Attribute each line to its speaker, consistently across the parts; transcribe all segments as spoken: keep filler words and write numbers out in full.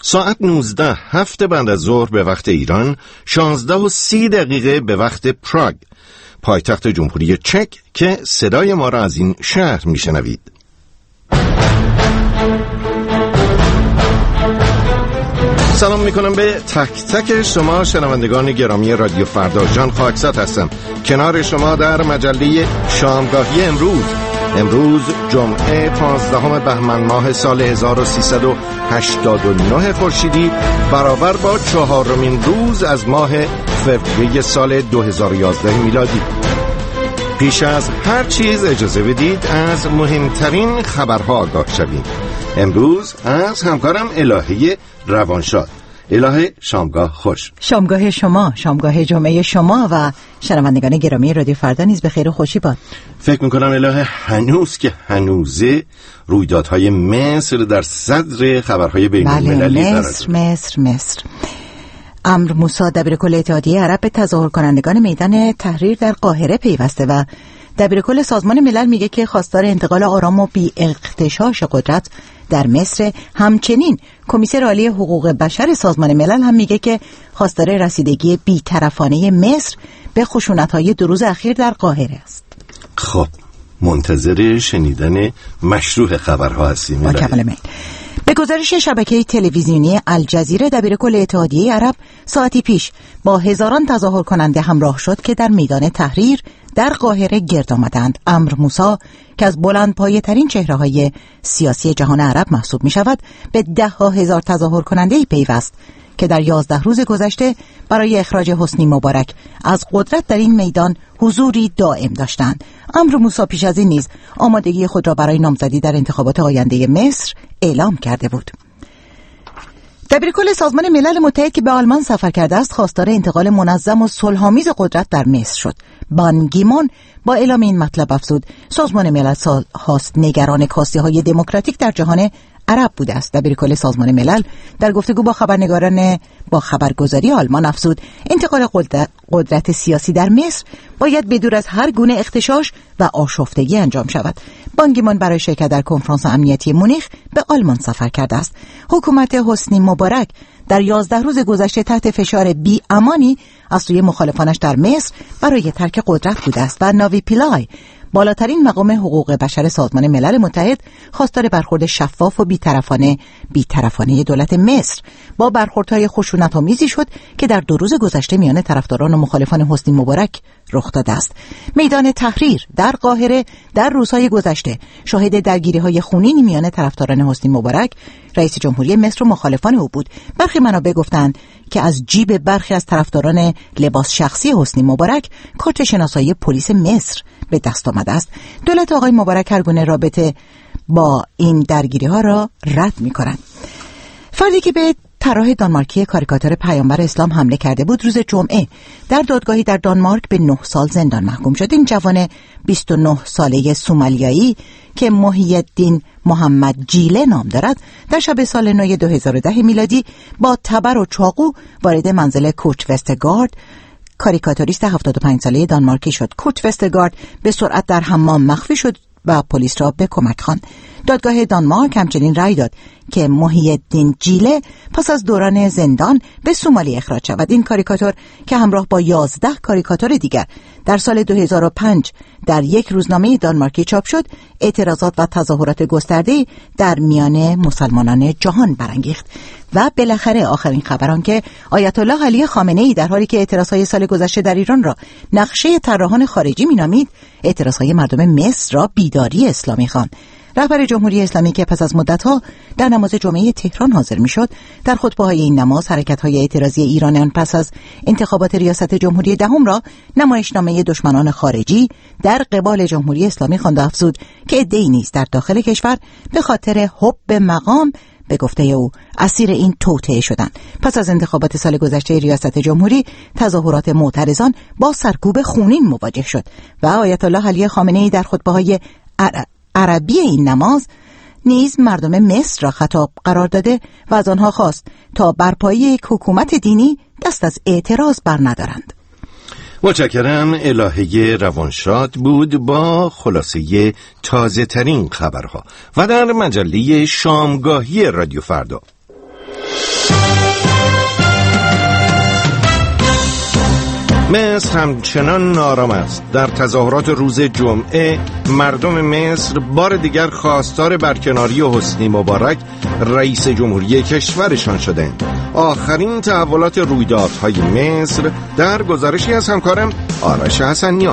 Speaker 1: ساعت نوزده هفت بعد از ظهر به وقت ایران، شانزده و سی دقیقه به وقت پراگ، پایتخت جمهوری چک، که صدای ما را از این شهر میشنوید. سلام میکنم به تک تک شما شنوندگان گرامی رادیو فردا. جان خاکسات هستم کنار شما در مجله شامگاهی امروز. امروز جمعه پانزدهم بهمن ماه سال هزار و سیصد و هشتاد و نه خورشیدی برابر با چهارمین روز از ماه فوریه سال دو هزار و یازده میلادی. پیش از هر چیز اجازه بدید از مهمترین خبرها آگاه شویم. امروز از همکارم الهه روانشاد. الهه، شامگاه خوش.
Speaker 2: شامگاه شما، شامگاه جمعه شما و شنوندگان گرامی رادیو فردا نیز به خیر و خوشی باد.
Speaker 1: فکر میکنم الهه هنوز که هنوزه رویدادهای مصر در صدر خبرهای بین المللی
Speaker 2: بله، مصر مصر مصر امر موسی دبیرکل اتحادیه عرب به تظاهر کنندگان میدان تحریر در قاهره پیوسته و دبیرکل سازمان ملل میگه که خواستار انتقال آرام و بی اغتشاش قدرت در مصر. همچنین کمیسر عالی حقوق بشر سازمان ملل هم میگه که خواستار رسیدگی بی‌طرفانه مصر به خشونت‌های دو روز اخیر در قاهره است.
Speaker 1: خب منتظر شنیدن مشروع خبرها هستیم.
Speaker 2: با کمال میل. به گزارش شبکه تلویزیونی الجزیره، دبیرکل اتحادیه عرب ساعتی پیش با هزاران تظاهر کننده همراه شد که در میدان تحریر در قاهره گرد آمدند. امر موسی که از بلندپایه ترین چهره های سیاسی جهان عرب محسوب می شود، به ده ها هزار تظاهر کننده پیوست که در یازده روز گذشته برای اخراج حسنی مبارک از قدرت در این میدان حضوری دائم داشتند. امر موسی پیش از این نیز آمادگی خود را برای نامزدی در انتخابات آینده مصر اعلام کرده بود. دبیرکل سازمان ملل متحد که به آلمان سفر کرده است، خواستار انتقال منظم و صلح‌آمیز قدرت در مصر شد. بان کی مون با اعلام این مطلب افزود سازمان ملل سال‌هاست نگران کاستی‌های دموکراتیک در جهان عرب بوده است. دبیرکل سازمان ملل در گفتگو با خبرنگاران با خبرگزاری آلمان افزود انتقال قدرت سیاسی در مصر باید بدور از هر گونه اغتشاش و آشفتگی انجام شود. بان کی مون برای شرکت در کنفرانس امنیتی مونیخ به آلمان سفر کرده است. حکومت حسنی مبارک در یازده روز گذشته تحت فشار بی امانی از سوی مخالفانش در مصر برای ترک قدرت بوده است و ناوی پیلای، بالاترین مقام حقوق بشر سازمان ملل متحد، خواستار برخورد شفاف و بی‌طرفانه بی‌طرفانه دولت مصر با برخوردهای خشونت‌آمیزی شد که در دو روز گذشته میان طرفداران و مخالفان حسنی مبارک رخ داده است. میدان تحریر در قاهره در روزهای گذشته شاهد درگیری‌های خونینی میان طرفداران حسنی مبارک، رئیس جمهوری مصر و مخالفان او بود. برخی منابع گفتند که از جیب برخی از طرفداران لباس شخصی حسنی مبارک کارت شناسایی پلیس مصر به دست آمده است. دولت آقای مبارک هر گونه رابطه با این درگیری‌ها را رد می‌کند. فردی که به طراح دانمارکی کاریکاتور پیامبر اسلام حمله کرده بود روز جمعه در دادگاهی در دانمارک به نه سال زندان محکوم شد. این جوان بیست و نه ساله سومالیایی که محی الدین محمد جیله نام دارد، در شب سال نو دو هزار و ده میلادی با تبر و چاقو وارد منزل کورت وستگارد، کاریکاتوریست هفتاد و پنج ساله دانمارکی شد. کورت وستگارد به سرعت در حمام مخفی شد و پلیس را به کمک خواند. دادگاه دانمارک همچنین رأی داد که محی الدین جیله پس از دوران زندان به سومالی اخراج شود. این کاریکاتور که همراه با یازده کاریکاتور دیگر در سال دو هزار و پنج در یک روزنامه دانمارکی چاپ شد، اعتراضات و تظاهرات گسترده‌ای در میان مسلمانان جهان برانگیخت. و بالاخره آخرین خبران که آیت الله علی خامنه‌ای در حالی که اعتراضهای سال گذشته در ایران را نقشه طراحان خارجی مینامید، اعتراضهای مردم مصر را بیداری اسلامی خواند. رهبر جمهوری اسلامی که پس از مدت‌ها در نماز جمعه تهران حاضر می‌شد، در خطبه‌های این نماز حرکت‌های اعتراضی ایرانیان پس از انتخابات ریاست جمهوری دهم را نمایشنامه دشمنان خارجی در قبال جمهوری اسلامی خواند و افزود که عده‌ای نیز در داخل کشور به خاطر حب مقام به گفته او اسیر این توطئه شدند. پس از انتخابات سال گذشته ریاست جمهوری، تظاهرات معترضان با سرکوب خونین مواجه شد و آیت الله علی خامنه‌ای در خطبه‌های عربی این نماز نیز مردم مصر را خطاب قرار داده و از آنها خواست تا برپایی یک حکومت دینی دست از اعتراض بر ندارند.
Speaker 1: متشکرم. الهه روانشاد بود با خلاصه تازه ترین خبرها و در مجله شامگاهی رادیو فردا. مصر همچنان نارام است. در تظاهرات روز جمعه مردم مصر بار دیگر خواستار برکناری حسنی مبارک رئیس جمهوری کشورشان شدند. آخرین تحولات رویدادهای مصر در گزارشی از همکارم آرش حسنیا.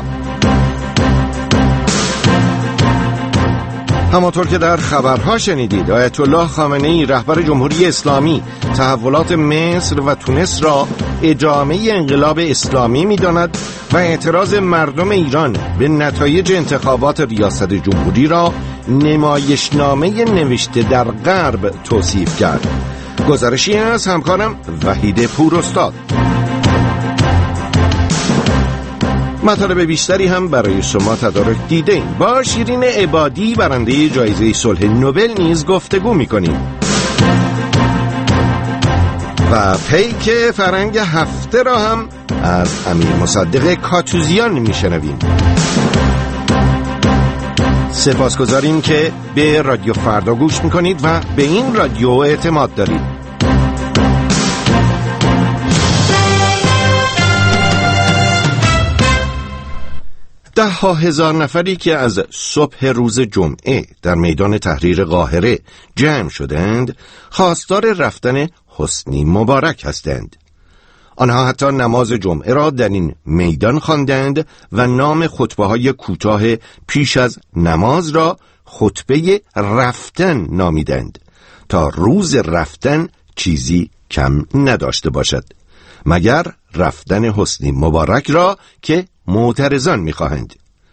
Speaker 1: همانطور که در خبرها شنیدید، آیت الله خامنه‌ای رهبر جمهوری اسلامی تحولات مصر و تونس را ادامه انقلاب اسلامی می‌داند و اعتراض مردم ایران به نتایج انتخابات ریاست جمهوری را نمایشنامه نوشته در غرب توصیف کرد. گزارشی از همکارم وحید پوراستاد. مطالب بیشتری هم برای شما تدارک دیدیم. با شیرین عبادی برنده جایزه صلح نوبل نیز گفتگو می‌کنیم و پیک فرنگ هفته را هم از امیر مصدق کاتوزیان میشنویم. سپاسگزاریم که به رادیو فردا گوش میکنید و به این رادیو اعتماد دارید. ده ها هزار نفری که از صبح روز جمعه در میدان تحریر قاهره جمع شدند خواستار رفتن حسنی مبارک هستند. آنها حتی نماز جمعه را در این میدان خواندند و نام خطبه‌های کوتاه پیش از نماز را خطبه رفتن نامیدند تا روز رفتن چیزی کم نداشته باشد، مگر رفتن حسنی مبارک را که معترضان می‌خواهند.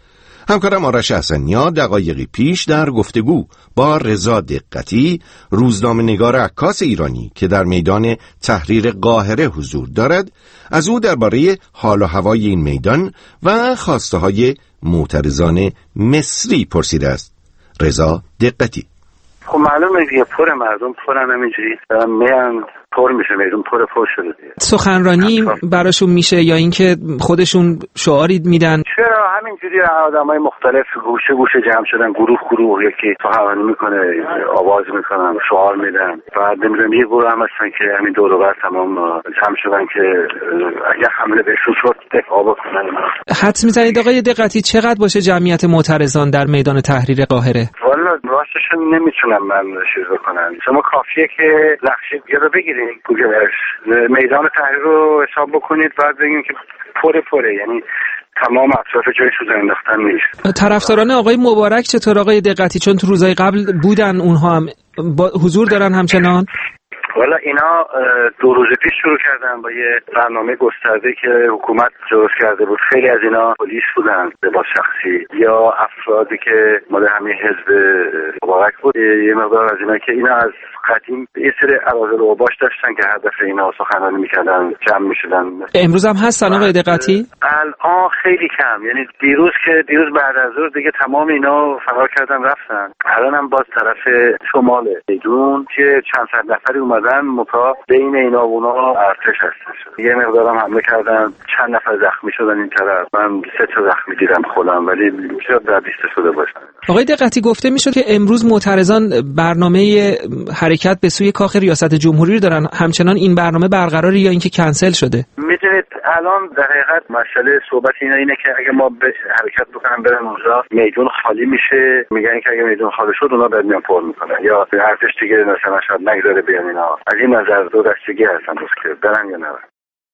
Speaker 1: همکارم آرش حسنیا دقایقی پیش در گفتگو با رضا دقتی، روزنامه‌نگار عکاس ایرانی که در میدان تحریر قاهره حضور دارد، از او درباره حال و هوای این میدان و خواسته‌های معترضان مصری پرسیده است. رضا دقتی:
Speaker 3: خب معلومه دیگه، پر مردم پرن، همینجوری میان پر میشه، میدون پر پر شده دیگه.
Speaker 4: سخنرانی براشون میشه یا اینکه خودشون شعاری میدن؟
Speaker 3: چرا همینجوری آدمای مختلف گوشه گوشه جمع شدن، گروه گروه، یکی سخنرانی میکنه، آواز میکنن، شعار میدن. بعد نمیدونم یه گروه هم هستن که همین دور و بر تمام جمع شدن که اگه حمله بهشون شد دفاع بکنن.
Speaker 4: حدس میزنید آقای دقتی چقدر باشه جمعیت معترضان در میدان تحریر قاهره؟
Speaker 3: والا راستش نمیتونم من چیز بکنم. شما کافیه که نقشه رو بگیرید، گوگل ارث، میدان تحریر رو حساب بکنید، بعد بگید که پره پره، یعنی تمام اطراف جای سوزن انداختن نیست.
Speaker 4: طرفداران آقای مبارک چطور آقای دقتی؟ چون تو روزهای قبل بودن، اونها هم با حضور دارن همچنان؟
Speaker 3: والا اینا دو روز پیش شروع کردن با یه برنامه گسترده که حکومت درست کرده بود. خیلی از اینا پلیس بودن، لباس شخصی، یا افرادی که مال همین حزب مبارک بود. یه مقدار از اینا که اینا از قدیم یه سری اراذل و اوباش داشتن که هر دفعه اینا سخنرانی میکردن جمع میشدن.
Speaker 4: امروز هم هستن آقای دقتی؟
Speaker 3: الان خیلی کم، یعنی دیروز که دیروز بعد از ظهر دیگه تمام اینا فرار کردن رفتن. الان هم باز طرف شمال میدون که چند صد نفری اومدن، متا بین اینا و اونا ارتش هستش. یه مقدارم حمله کردن، چند نفر زخمی شدن این طرف. من سه تا زخمی دیدم خودم، ولی شاید در بیست شده باشن.
Speaker 4: آقای دقتی گفته میشد که امروز معترضان برنامه حرکت به سوی کاخ ریاست جمهوری رو دارن، همچنان این برنامه برقراره یا اینکه کنسل شده؟
Speaker 3: میدونید الان در حقیقت مسئله صحبت اینا اینه که اگه ما به حرکت بکنیم برن اونجا، میدون خالی میشه، میگن که اگه میدون خالی شد اونا بعد میان پر میکنن، یا ارتش دیگه مثلا شاید نگذاره بیان اینا. از این نظر دو دستگی هستن که برن یا نرن.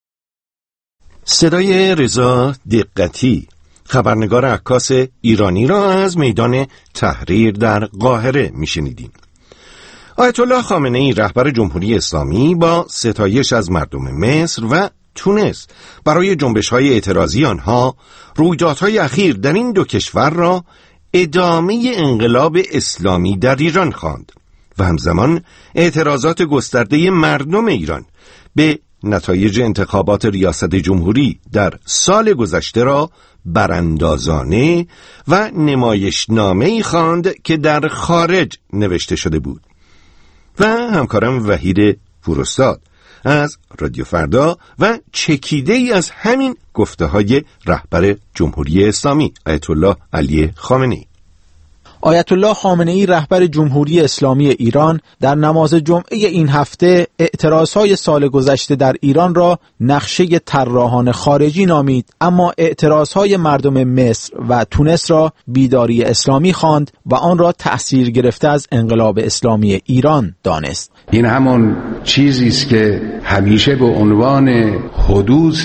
Speaker 1: صدای رضا دقتی، خبرنگار عکاس ایرانی را از میدان تحریر در قاهره میشنیدیم. آیت الله خامنه‌ای رهبر جمهوری اسلامی با ستایش از مردم مصر و تونس برای جنبش‌های اعتراضی آنها رویدادهای اخیر در این دو کشور را ادامه انقلاب اسلامی در ایران خواند و همزمان اعتراضات گسترده مردم ایران به نتایج انتخابات ریاست جمهوری در سال گذشته را براندازانه و نمایشنامه‌ای خواند که در خارج نوشته شده بود. و همکارم وحید پوراستاد از رادیو فردا و چکیده ای از همین گفته های رهبر جمهوری اسلامی آیت الله علی خامنه‌ای.
Speaker 5: آیت الله خامنه‌ای رهبر جمهوری اسلامی ایران در نماز جمعه این هفته اعتراضهای سال گذشته در ایران را نقشه طراحان خارجی نامید، اما اعتراضهای مردم مصر و تونس را بیداری اسلامی خواند و آن را تأثیر گرفته از انقلاب اسلامی ایران دانست.
Speaker 6: این همون چیزی است که همیشه به عنوان حدوث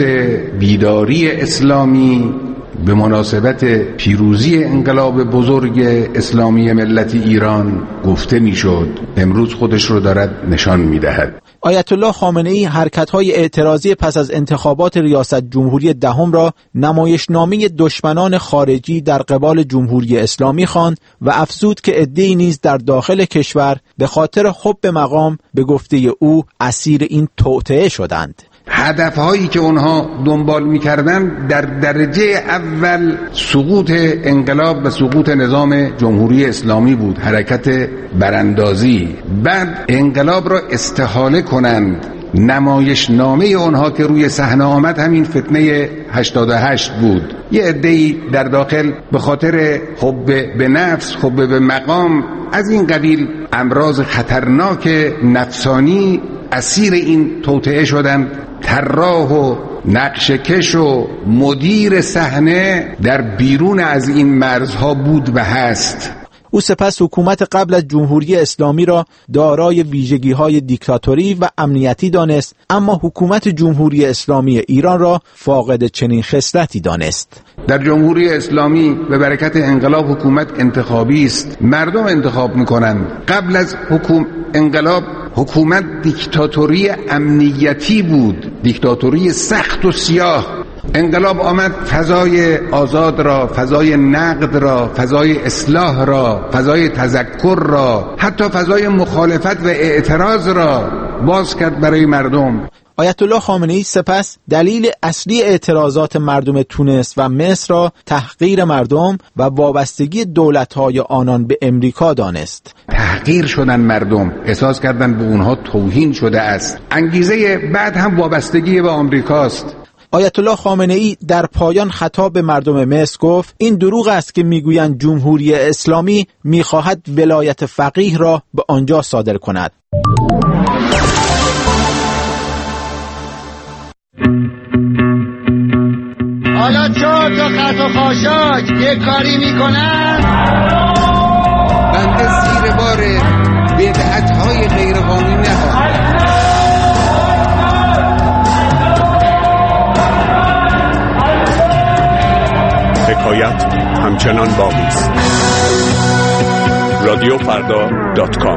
Speaker 6: بیداری اسلامی به مناسبت پیروزی انقلاب بزرگ اسلامی ملت ایران گفته میشد، امروز خودش رو دارد نشان میدهد.
Speaker 5: آیت الله خامنه‌ای حرکت‌های اعتراضی پس از انتخابات ریاست جمهوری دهم را نمایشنامه دشمنان خارجی در قبال جمهوری اسلامی خواند و افزود که عده‌ای نیز در داخل کشور به خاطر حب مقام به گفته او اسیر این توطئه شدند.
Speaker 6: هدفهایی که اونها دنبال میکردن در درجه اول سقوط انقلاب و سقوط نظام جمهوری اسلامی بود، حرکت براندازی. بعد انقلاب را استحاله کنند. نمایشنامه اونها که روی صحنه آمد همین فتنه هشتاد و هشت بود. یه عده‌ای در داخل به خاطر حب به نفس، حب به مقام، از این قبیل امراض خطرناک نفسانی اسیر این توطئه شدند. طراح و نقشه‌کش و مدیر صحنه در بیرون از این مرزها بود و هست.
Speaker 5: او سپس حکومت قبل از جمهوری اسلامی را دارای ویژگی‌های دیکتاتوری و امنیتی دانست، اما حکومت جمهوری اسلامی ایران را فاقد چنین خصلتی دانست.
Speaker 6: در جمهوری اسلامی به برکت انقلاب حکومت انتخابی است، مردم انتخاب می‌کنند. قبل از حکومت انقلاب حکومت دیکتاتوری امنیتی بود، دیکتاتوری سخت و سیاه. انقلاب آمد فضای آزاد را، فضای نقد را، فضای اصلاح را، فضای تذکر را، حتی فضای مخالفت و اعتراض را باز کرد برای مردم.
Speaker 5: آیت الله خامنه‌ای سپس دلیل اصلی اعتراضات مردم تونس و مصر را تحقیر مردم و وابستگی دولت‌های آنان به امریکا دانست.
Speaker 6: تحقیر شدن مردم، احساس کردن به اونها توهین شده است. انگیزه بعد هم وابستگی به آمریکاست.
Speaker 5: آیت الله خامنه‌ای در پایان خطاب به مردم مصر گفت این دروغ است که میگویند جمهوری اسلامی میخواهد ولایت فقیه را به آنجا صادر کند.
Speaker 7: حالا چهار تا خط و خاشاک یه کاری میکنن،
Speaker 6: بنده زیر بار بدعت‌های غیرقانونی نخواهم.
Speaker 8: حکایت همچنان باقی است. رادیو فردا دات کام.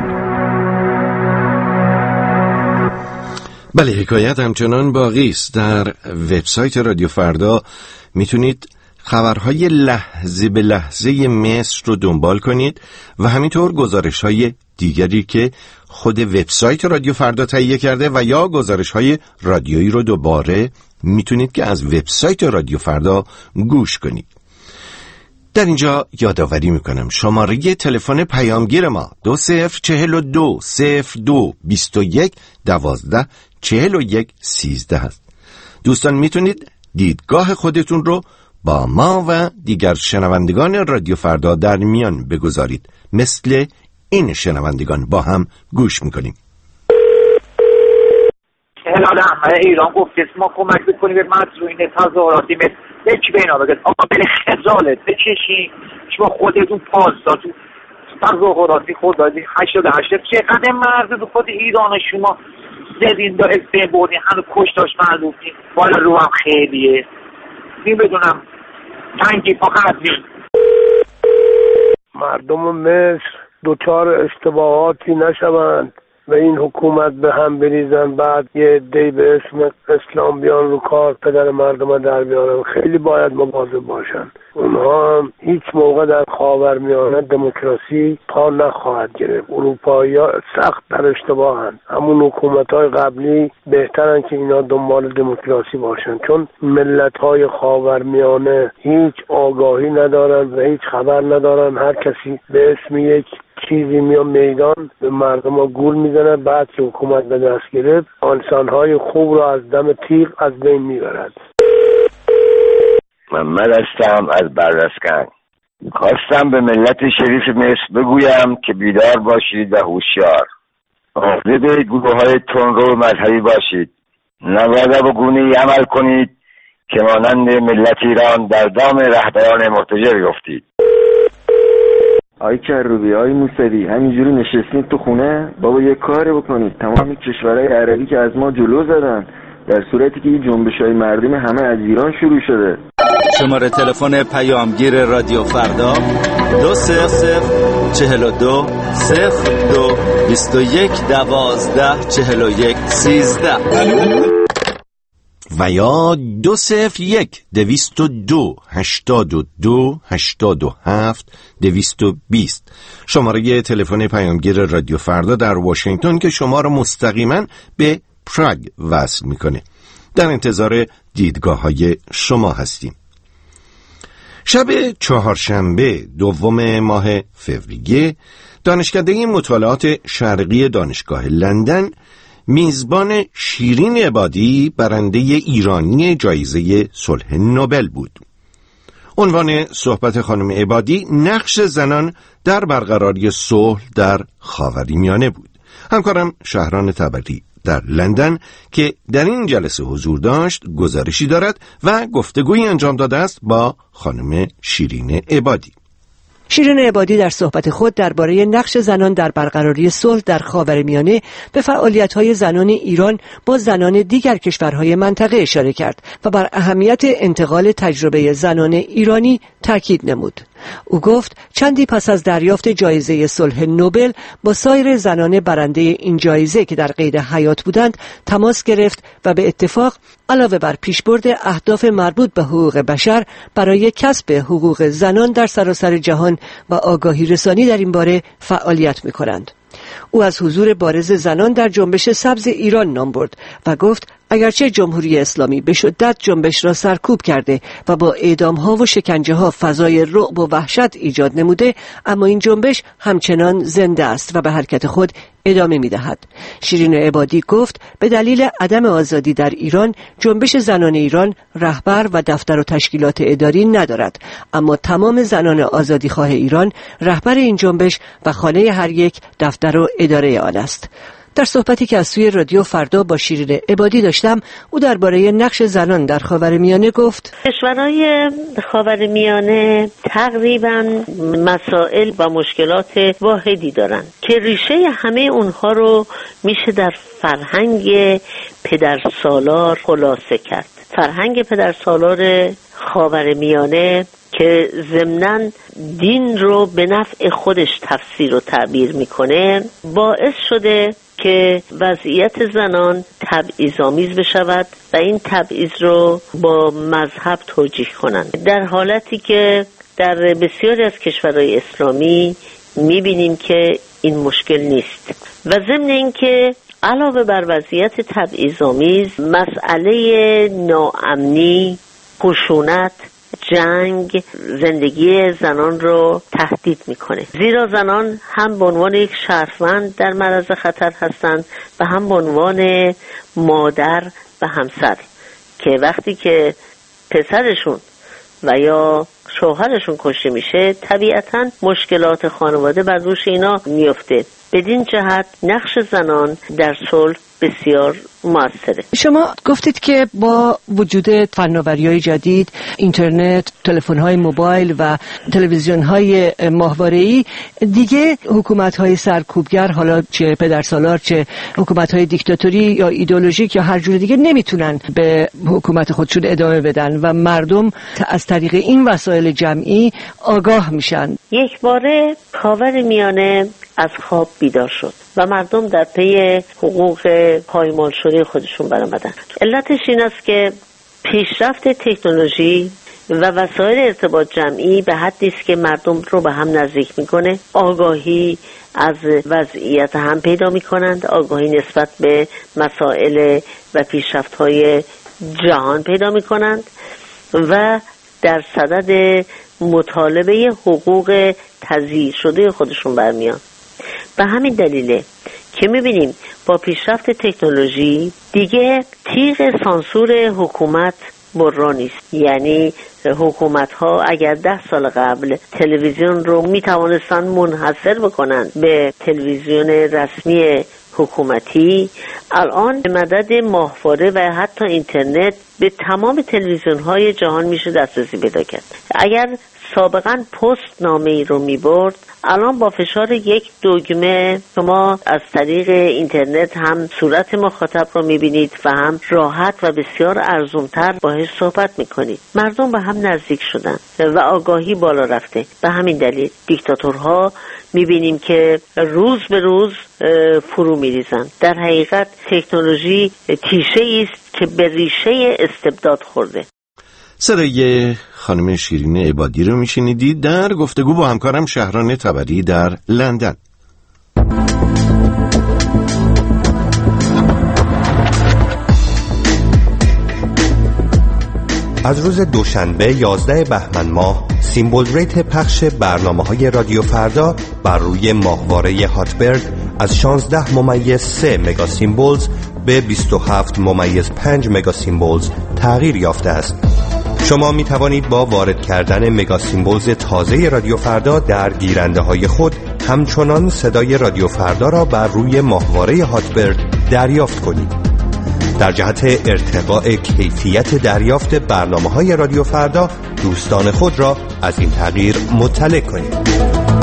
Speaker 1: بله، حکایت همچنان باقی است. در وبسایت رادیو فردا میتونید خبرهای لحظه به لحظه مصر رو دنبال کنید و همینطور گزارش‌های دیگری که خود وبسایت رادیو فردا تهیه کرده و یا گزارش‌های رادیویی رو دوباره میتونید که از وبسایت رادیو فردا گوش کنید. در اینجا یادآوری میکنم شماره تلفن پیامگیر ما دو صفر چهل و دو صفر دو بیست و یک دوازده چهل و یک سیزده هست. دوستان میتونید دیدگاه خودتون رو با ما و دیگر شنوندگان رادیو فردا در میان بگذارید. مثل این شنوندگان با هم گوش میکنیم.
Speaker 9: هلال احمد ایران گفت ما کمک بکنیم به مظلومین تظاهراتی مثل یکی به اینا بگید آقا بله خجالت بکشین شما خودتون پاسدار تو تظاهراتی خودازی هشتاد و هشت چقدر مرد تو خود ایران شما زدین دا استه بردین هنو کشتاش معلومین بالا رو هم خیلیه نمیدونم تنگی پا قدرین.
Speaker 10: مردم مصر دوچار اشتباهاتی نشوند و این حکومت به هم بریزن، بعد یه عده‌ای به اسم اسلام بیان رو کار پدر مردم در بیارن. خیلی باید مواظب باشن. اونها هم هیچ موقع در خاورمیانه دموکراسی پا نخواهد گرفت. اروپایی‌ها سخت در اشتباهن. همون حکومت‌های قبلی بهترن که اینا دنبال دموکراسی باشن، چون ملت‌های خاورمیانه هیچ آگاهی ندارن و هیچ خبر ندارن. هر کسی به اسم یک چیزی میان میدان به مردم ها گول میزنه، بعد که حکومت به دست گرفت انسانهای خوب را از دم تیغ از بین میبرد.
Speaker 11: محمد هستم از بردسکن. خواستم به ملت شریف مصر بگویم که بیدار باشید و هوشیار. عاقب گروه‌های تندرو مذهبی باشید. نباید با گونه‌ای عمل کنید که مانند ملت ایران در دام رهبران مرتجع بیفتید.
Speaker 12: آی کروبی، آی موسوی، همینجوری نشستید تو خونه؟ بابا یه کاری بکنید. تمام کشورهای عربی که از ما جلو زدن، در صورتی که این جنبش‌های مردمی همه از ایران شروع شده.
Speaker 13: شماره تلفن پیامگیر رادیو فردا دو صفر صفر چهل و دو صفر دو بیست و یک دوازده چهل و یک سیزده
Speaker 1: و یا دو صفر یک دویست و دو هشتاد و دو هشتاد و هفت دویست و بیست، شماره تلفن پیامگیر رادیو فردا در واشنگتن که شما را مستقیما به پراگ وصل میکنه. در انتظار دیدگاه های شما هستیم. شب چهارشنبه دوم ماه فوریه، دانشکده مطالعات شرقی دانشگاه لندن میزبان شیرین عبادی، برنده ایرانی جایزه صلح نوبل بود. عنوان صحبت خانم عبادی نقش زنان در برقراری صلح در خاورمیانه بود. همکارم شهران تبری در لندن که در این جلسه حضور داشت گزارشی دارد و گفتگویی انجام داده است با خانم شیرین عبادی.
Speaker 14: شیرین عبادی در صحبت خود درباره نقش زنان در برقراری صلح در خاورمیانه به فعالیت‌های زنان ایران با زنان دیگر کشورهای منطقه اشاره کرد و بر اهمیت انتقال تجربه زنان ایرانی تاکید نمود. او گفت چندی پس از دریافت جایزه صلح نوبل با سایر زنان برنده این جایزه که در قید حیات بودند تماس گرفت و به اتفاق علاوه بر پیشبرد اهداف مربوط به حقوق بشر برای کسب حقوق زنان در سراسر جهان و آگاهی رسانی در این باره فعالیت می‌کنند. او از حضور بارز زنان در جنبش سبز ایران نام برد و گفت اگرچه جمهوری اسلامی به شدت جنبش را سرکوب کرده و با اعدام‌ها و شکنجه‌ها فضای رعب و وحشت ایجاد نموده، اما این جنبش همچنان زنده است و به حرکت خود ادامه می‌دهد. شیرین عبادی گفت به دلیل عدم آزادی در ایران، جنبش زنان ایران رهبر و دفتر و تشکیلات اداری ندارد، اما تمام زنان آزادیخواه ایران رهبر این جنبش و خانه هر یک دفتر و اداره آن است. در صحبتی که از سوی رادیو فردا با شیرین عبادی داشتم، او درباره نقش زنان در خاورمیانه گفت
Speaker 15: کشورهای خاورمیانه تقریبا مسائل و مشکلات واحدی دارند که ریشه همه اونها رو میشه در فرهنگ پدرسالار خلاصه کرد. فرهنگ پدرسالار خاورمیانه که ضمناً دین رو به نفع خودش تفسیر و تعبیر میکنه، باعث شده که وضعیت زنان تبعیض‌آمیز بشود و این تبعیض رو با مذهب توجیه کنند، در حالتی که در بسیاری از کشورهای اسلامی میبینیم که این مشکل نیست. و ضمن این که علاوه بر وضعیت تبعیض‌آمیز، مسئله ناامنی، خشونت، جنگ زندگی زنان رو تهدید میکنه، زیرا زنان هم به عنوان یک شهروند در معرض خطر هستند و هم به عنوان مادر و همسر که وقتی که پسرشون و یا شوهرشون کشته میشه، طبیعتاً مشکلات خانواده بر دوش اینا میفته. بدین جهت نقش زنان در صلح بسیار موثره.
Speaker 14: شما گفتید که با وجود فناوری‌های جدید، اینترنت، تلفن‌های موبایل و تلویزیون‌های ماهواره‌ای، دیگه حکومت‌های سرکوبگر، حالا چه پدرسالار چه حکومت‌های دیکتاتوری یا ایدئولوژیک یا هر جور دیگه، نمیتونن به حکومت خودشون ادامه بدن و مردم از طریق این وسایل جمعی آگاه میشن.
Speaker 15: یک باره خاورمیانه از خواب بیدار شد و مردم در پی حقوق پایمال شده خودشون برآمدن. علتش این است که پیشرفت تکنولوژی و وسایل ارتباط جمعی به حدی است که مردم رو به هم نزدیک میکنه، آگاهی از وضعیت هم پیدا میکنند، آگاهی نسبت به مسائل و پیشرفت‌های جهان پیدا میکنند و در صدد مطالبه حقوق تضییع شده خودشون برمیان. به همین دلیله که میبینیم با پیشرفت تکنولوژی دیگه تیغ سانسور حکومت برانی است. یعنی حکومت ها اگر ده سال قبل تلویزیون رو می توانستن منحصر بکنن به تلویزیون رسمی حکومتی، الان به مدد ماهواره و حتی اینترنت به تمام تلویزیون های جهان میشه دسترسی پیدا کرد. اگر سابقا پست نامه ای رو میبرد، الان با فشار یک دکمه شما از طریق اینترنت هم صورت مخاطب رو میبینید و هم راحت و بسیار ارزان‌تر باهاش صحبت میکنید. مردم به هم نزدیک شدن و آگاهی بالا رفته. به همین دلیل دیکتاتورها میبینیم که روز به روز فرو میریزن. در حقیقت تکنولوژی تیشه است که به ریشه استبداد خورده.
Speaker 1: صدای خانم شیرین عبادی رو میشنیدید در گفتگو با همکارم شهران تبری در لندن.
Speaker 16: از روز دوشنبه یازده بهمن ماه سیمبل ریت پخش برنامه‌های رادیو فردا بر روی ماهواره هاتبرد از شانزده ممیز سه مگا سیمبلز به بیست و هفت ممیز پنج مگا سیمبلز تغییر یافته است. شما می توانید با وارد کردن مگا سیمبلز تازه رادیو فردا در گیرنده های خود همچنان صدای رادیو فردا را بر روی ماهواره هاتبرد دریافت کنید. در جهت ارتقاء کیفیت دریافت برنامه‌های رادیو فردا دوستان خود را از این تغییر مطلع کنید.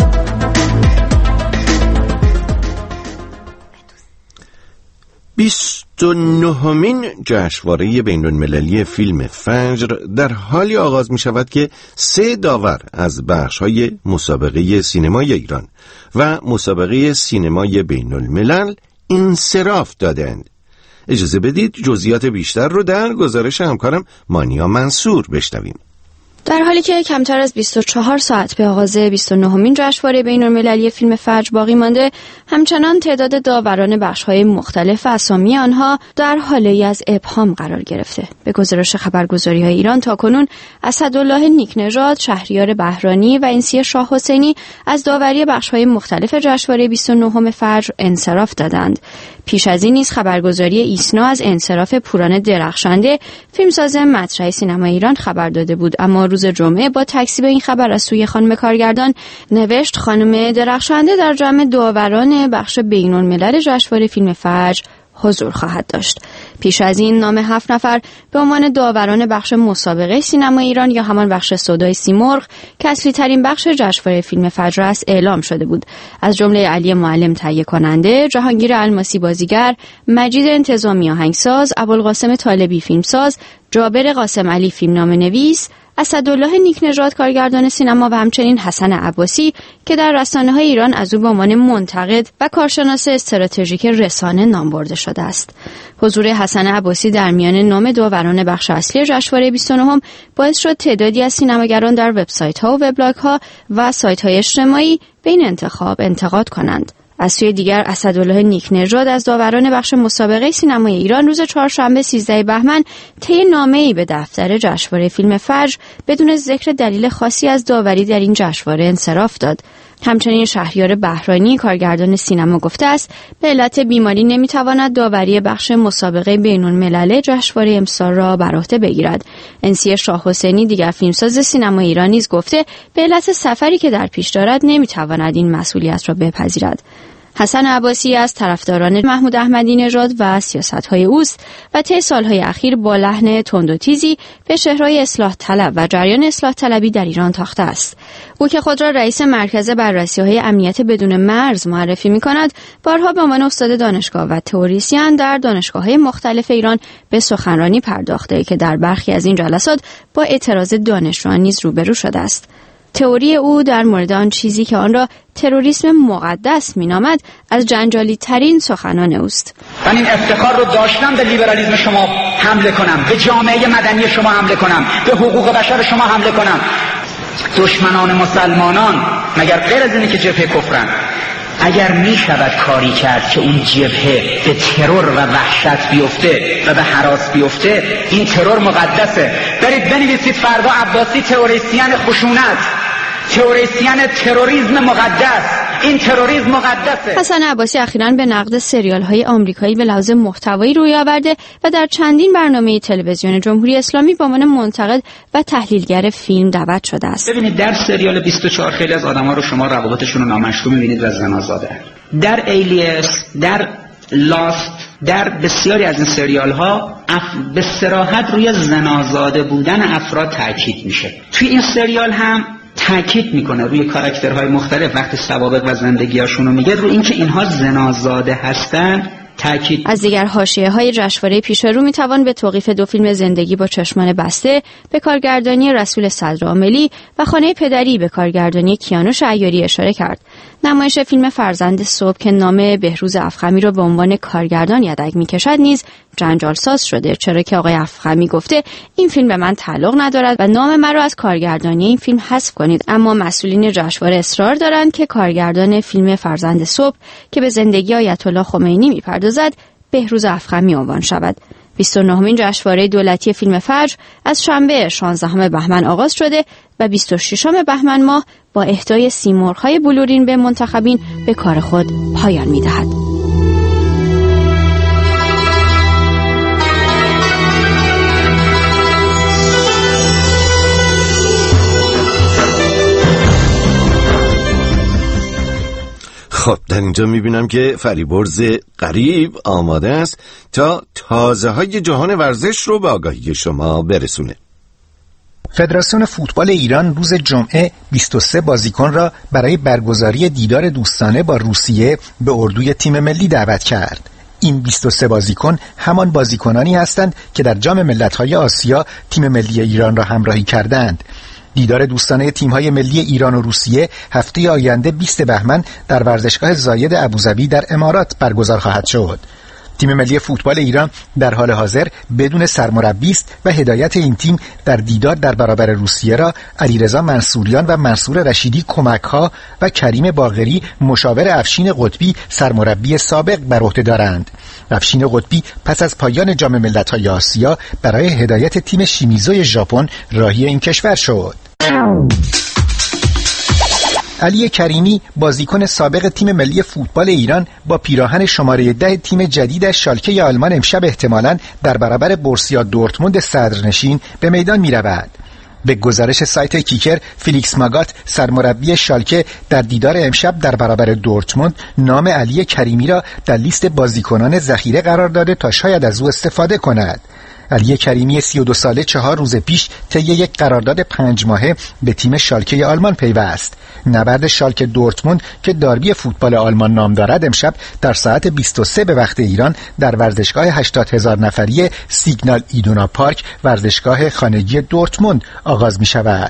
Speaker 1: بیست و نهمین جشنواره بین‌المللی فیلم فجر در حالی آغاز می شود که سه داور از بخش‌های مسابقه سینمای ایران و مسابقه سینمای بین‌الملل انصراف دادند. اجازه بدید جزئیات بیشتر رو در گزارش همکارم مانیا منصور بشنویم.
Speaker 17: در حالی که کمتر از بیست و چهار ساعت به آغاز بیست و نهمین جشنواره بین‌المللی فیلم فجر باقی مانده، همچنان تعداد داوران بخش‌های مختلف و اسامی آنها در حالی از ابهام قرار گرفته. به گزارش خبرگزاری‌های ایران تاکنون اسدالله نیکنژاد، شهریار بهرانی و انسی شاه حسینی از داوری بخش‌های مختلف جشنواره بیست و نهم فجر انصراف دادند. پیش از این نیز خبرگزاری ایسنا از انصراف پوران درخشنده، فیلمساز مطرح سینما ایران خبر داده بود، اما روز جمعه با تکذیب این خبر از سوی خانم کارگردان نوشت خانم درخشنده در جمع داوران بخش بین‌الملل جشنواره فیلم فجر حضور خواهد داشت. پیش از این نام هفت نفر به عنوان داوران بخش مسابقه سینما ایران یا همان بخش سودای سیمرغ که اصلی ترین بخش جشنواره فیلم فجر است اعلام شده بود. از جمله علی معلم تهیه کننده، جهانگیر الماسی بازیگر، مجید انتظامی آهنگساز، ابوالقاسم طالبی فیلمساز، جابر قاسم علی فیلمنامه نویس، اسدالله نیکنژاد کارگردان سینما و همچنین حسن عباسی که در رسانه‌های ایران از او به عنوان منتقد و کارشناس استراتژیک رسانه نام برده شده است. حضور حسن عباسی در میان نام داوران بخش اصلی جشنواره بیست و نهم باعث شد تعدادی از سینماگران در وبسایت‌ها و وبلاگ‌ها و سایت‌های اجتماعی به این انتخاب انتقاد کنند. از سوی دیگر اسدالله نیکنژاد از داوران بخش مسابقه سینمای ایران روز چهارشنبه سیزده بهمن طی نامه‌ای به دفتر جشنواره فیلم فجر بدون ذکر دلیل خاصی از داوری در این جشنواره انصراف داد. همچنین شهریار بهرانی کارگردان سینما گفته است به علت بیماری نمیتواند داوری بخش مسابقه بین‌الملل جشنواره امسال را بر عهده بگیرد. انسی شاه حسینی دیگر فیلمساز سینما ایران نیز گفته به علت سفری که در پیش دارد نمیتواند این مسئولیت را بپذیرد. حسن عباسی از طرفداران محمود احمدی نژاد و سیاست‌های اوست و طی سال‌های اخیر با لحن تند و تیزی به شهرهای اصلاح طلب و جریان اصلاح طلبی در ایران تاخته است. او که خود را رئیس مرکز بررسی‌های امنیت بدون مرز معرفی می‌کند، بارها به عنوان استاد دانشگاه و تئوریسین در دانشگاه‌های مختلف ایران به سخنرانی پرداخته که در برخی از این جلسات با اعتراض دانشجویان نیز روبرو شده است. تئوری او در مورد آن چیزی که آن را تروریسم مقدس مینامد از جنجالی ترین سخنان اوست.
Speaker 18: من این افتخار رو داشتم به لیبرالیسم شما حمله کنم، به جامعه مدنی شما حمله کنم، به حقوق بشر شما حمله کنم. دشمنان مسلمانان مگر غیر از اینه که جبهه کفرن؟ اگر می شود کاری کرد که اون جبهه به ترور و وحشت بیفته و به هراس بیفته، این ترور مقدسه. برید بنویسید فردا عباسی تئوریسین خشونت، تئوریسین تروریسم مقدس، این تروریسم مقدسه.
Speaker 17: حسن عباسی اخیراً به نقد سریال‌های آمریکایی به لحاظ محتوایی روی آورده و در چندین برنامه تلویزیون جمهوری اسلامی به عنوان منتقد و تحلیلگر فیلم دعوت شده است.
Speaker 18: ببینید در سریال بیست و چهار خیلی از آدم‌ها رو شما روابطشون رو نامشروع می‌بینید و زنازاده. در ایلیس، در لاست، در بسیاری از این سریال ها اف... به صراحت روی زنازاده بودن افراد تاکید میشه. توی این سریال هم تاکید میکنه روی کاراکترهای مختلف وقتی سوابق و زندگیاشون رو میگه، روی اینکه اینها زنازاده هستن تاکید.
Speaker 17: از دیگر حاشیه‌های جشنواره پیش رو میتوان به توقیف دو فیلم زندگی با چشمان بسته به کارگردانی رسول صدرعاملی و خانه پدری به کارگردانی کیانوش عیاری اشاره کرد. نمایش فیلم فرزند صبح که نام بهروز افخمی را به عنوان کارگردان یدک میکشد نیز جنجال ساز شده، چرا که آقای افخمی گفته این فیلم به من تعلق ندارد و نام من را از کارگردانی این فیلم حذف کنید. اما مسئولین جشنواره اصرار دارند که کارگردان فیلم فرزند صبح که به زندگی آیت الله خمینی میپردازد بهروز افخمی عنوان شود. بیست و نهمین جشنواره دولتی فیلم فجر از شنبه شانزدهم بهمن آغاز شده و بیست و ششم بهمن ماه با اهدای سیمرغ‌های بلورین به منتخبین به کار خود پایان می‌دهد.
Speaker 1: خب در اینجا میبینم که فریبرز قریب آماده است تا تازه های جهان ورزش رو به آگاهی شما برسونه.
Speaker 19: فدراسیون فوتبال ایران روز جمعه بیست و سه بازیکن را برای برگزاری دیدار دوستانه با روسیه به اردوی تیم ملی دعوت کرد. این بیست و سه بازیکن همان بازیکنانی هستند که در جام ملت‌های آسیا تیم ملی ایران را همراهی کردند. دیدار دوستانه تیم‌های ملی ایران و روسیه هفته آینده بیست بهمن در ورزشگاه زاید ابوظبی در امارات برگزار خواهد شد. تیم ملی فوتبال ایران در حال حاضر بدون سرمربی است و هدایت این تیم در دیدار در برابر روسیه را علیرضا منصوریان و منصور رشیدی کمک‌ها و کریم باقری مشاور افشین قطبی سرمربی سابق بر عهده دارند. افشین قطبی پس از پایان جام ملت‌های آسیا برای هدایت تیم شیمیزو ژاپن راهی این کشور شد. علی کریمی بازیکن سابق تیم ملی فوتبال ایران با پیراهن شماره ده تیم جدیدش شالکه آلمان امشب احتمالاً در برابر بورسیا دورتموند صدرنشین به میدان می رود. به گزارش سایت کیکر، فیلیکس ماگات سرمربی شالکه در دیدار امشب در برابر دورتموند نام علی کریمی را در لیست بازیکنان ذخیره قرار داده تا شاید از او استفاده کند. علی کریمی سی و دو ساله چهار روز پیش طی یک قرارداد پنج ماهه به تیم شالکه آلمان پیوست. نبرد شالکه دورتموند که داربی فوتبال آلمان نام دارد امشب در ساعت بیست و سه به وقت ایران در ورزشگاه هشتاد هزار نفری سیگنال ایدونا پارک ورزشگاه خانگی دورتموند آغاز می شود.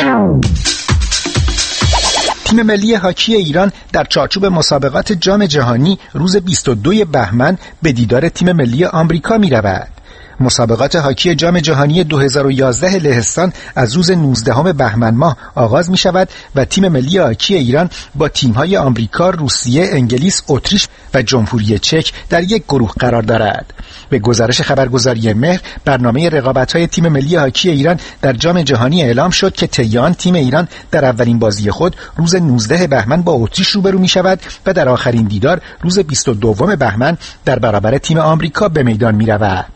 Speaker 19: تیم ملی هاکی ایران در چارچوب مسابقات جام جهانی روز بیست و دو بهمن به دیدار تیم ملی آمریکا می رود. مسابقات هاکی جام جهانی دو هزار و یازده لهستان از روز نوزدهم بهمن ماه آغاز می شود و تیم ملی هاکی ایران با تیم‌های آمریکا، روسیه، انگلیس، اتریش و جمهوری چک در یک گروه قرار دارد. به گزارش خبرگزاری مهر، برنامه رقابت‌های تیم ملی هاکی ایران در جام جهانی اعلام شد که طی آن تیم ایران در اولین بازی خود روز نوزدهم بهمن با اتریش روبرو می شود و در آخرین دیدار روز بیست و دوم بهمن در برابر تیم آمریکا به میدان می رود.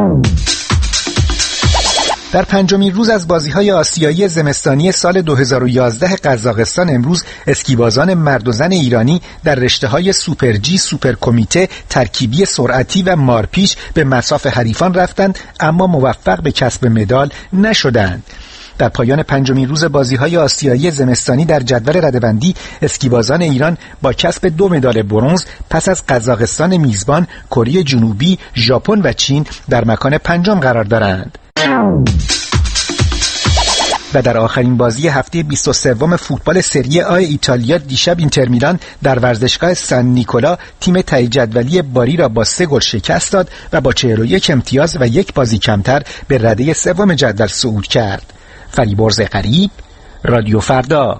Speaker 19: در پنجمین روز از بازی‌های آسیایی زمستانی سال دو هزار و یازده قزاقستان امروز اسکیبازان مرد و زن ایرانی در رشته‌های سوپر جی، سوپر کمیته، ترکیبی سرعتی و مارپیچ به مصاف حریفان رفتند اما موفق به کسب مدال نشدند. در پایان پنجمین روز بازی‌های آسیایی زمستانی در جدول رده‌بندی اسکیبازان ایران با کسب دو مدال برنز پس از قزاقستان میزبان، کره جنوبی، ژاپن و چین در مکان پنجم قرار دارند. و در آخرین بازی هفته بیست و سه فوتبال سری آ ایتالیا دیشب اینتر میلان در ورزشگاه سن نیکولا تیم ته جدولی باری را با سه گل شکست داد و با چهل و یک امتیاز و یک بازی کمتر به رده سوم جدول صعود کرد. فریبرز قریب، رادیو فردا.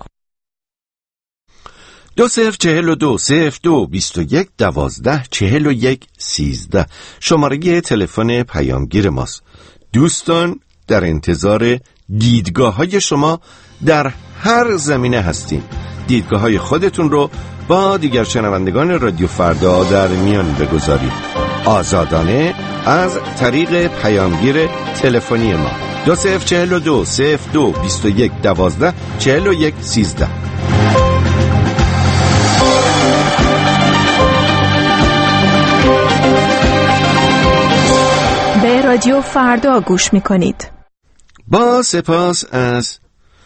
Speaker 1: دو صفر چهل و دو صفر دو بیست و یک دوازده چهل و یک سیزده شماره تلفن پیامگیر ماست. دوستان در انتظار دیدگاه های شما در هر زمینه هستیم. دیدگاه های خودتون رو با دیگر شنوندگان رادیو فردا در میان بگذارید، آزادانه از طریق پیامگیر تلفنی ما دو صفر چهل دو صفر دو بیست و یک دوازده چهل و یک سیزده.
Speaker 20: به رادیو فردا گوش میکنید.
Speaker 1: با سپاس از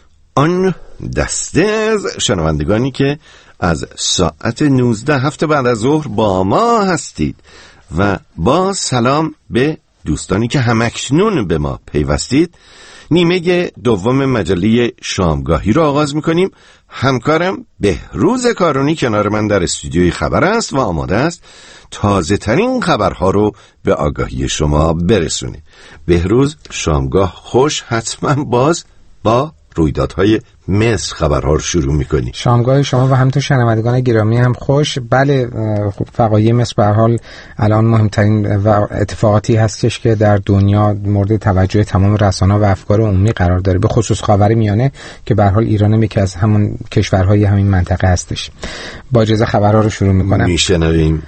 Speaker 1: آن دسته از شنوندگانی که از ساعت نوزده هفته بعد از ظهر با ما هستید و با سلام به دوستانی که همکنون به ما پیوستید، نیمه دوم مجله شامگاهی رو آغاز میکنیم. همکارم بهروز کارونی کنار من در استودیوی خبر است و آماده است تازه ترین خبرها رو به آگاهی شما برسونه. بهروز، شامگاه خوش، حتما باز با رویدادهای مصر خبرها رو شروع میکنی.
Speaker 21: شامگاه شما و همینطور شنوندگان گرامی هم خوش. بله، خب وقایع مصر به هر حال الان مهمترین اتفاقاتی هستش که در دنیا مورد توجه تمام رسانه‌ها و افکار عمومی قرار داره، به خصوص خاورمیانه که به هر حال ایران هم یکی از همون کشورهای همین منطقه هستش. با اجازه خبرها رو شروع میکنم.
Speaker 1: میشنویم.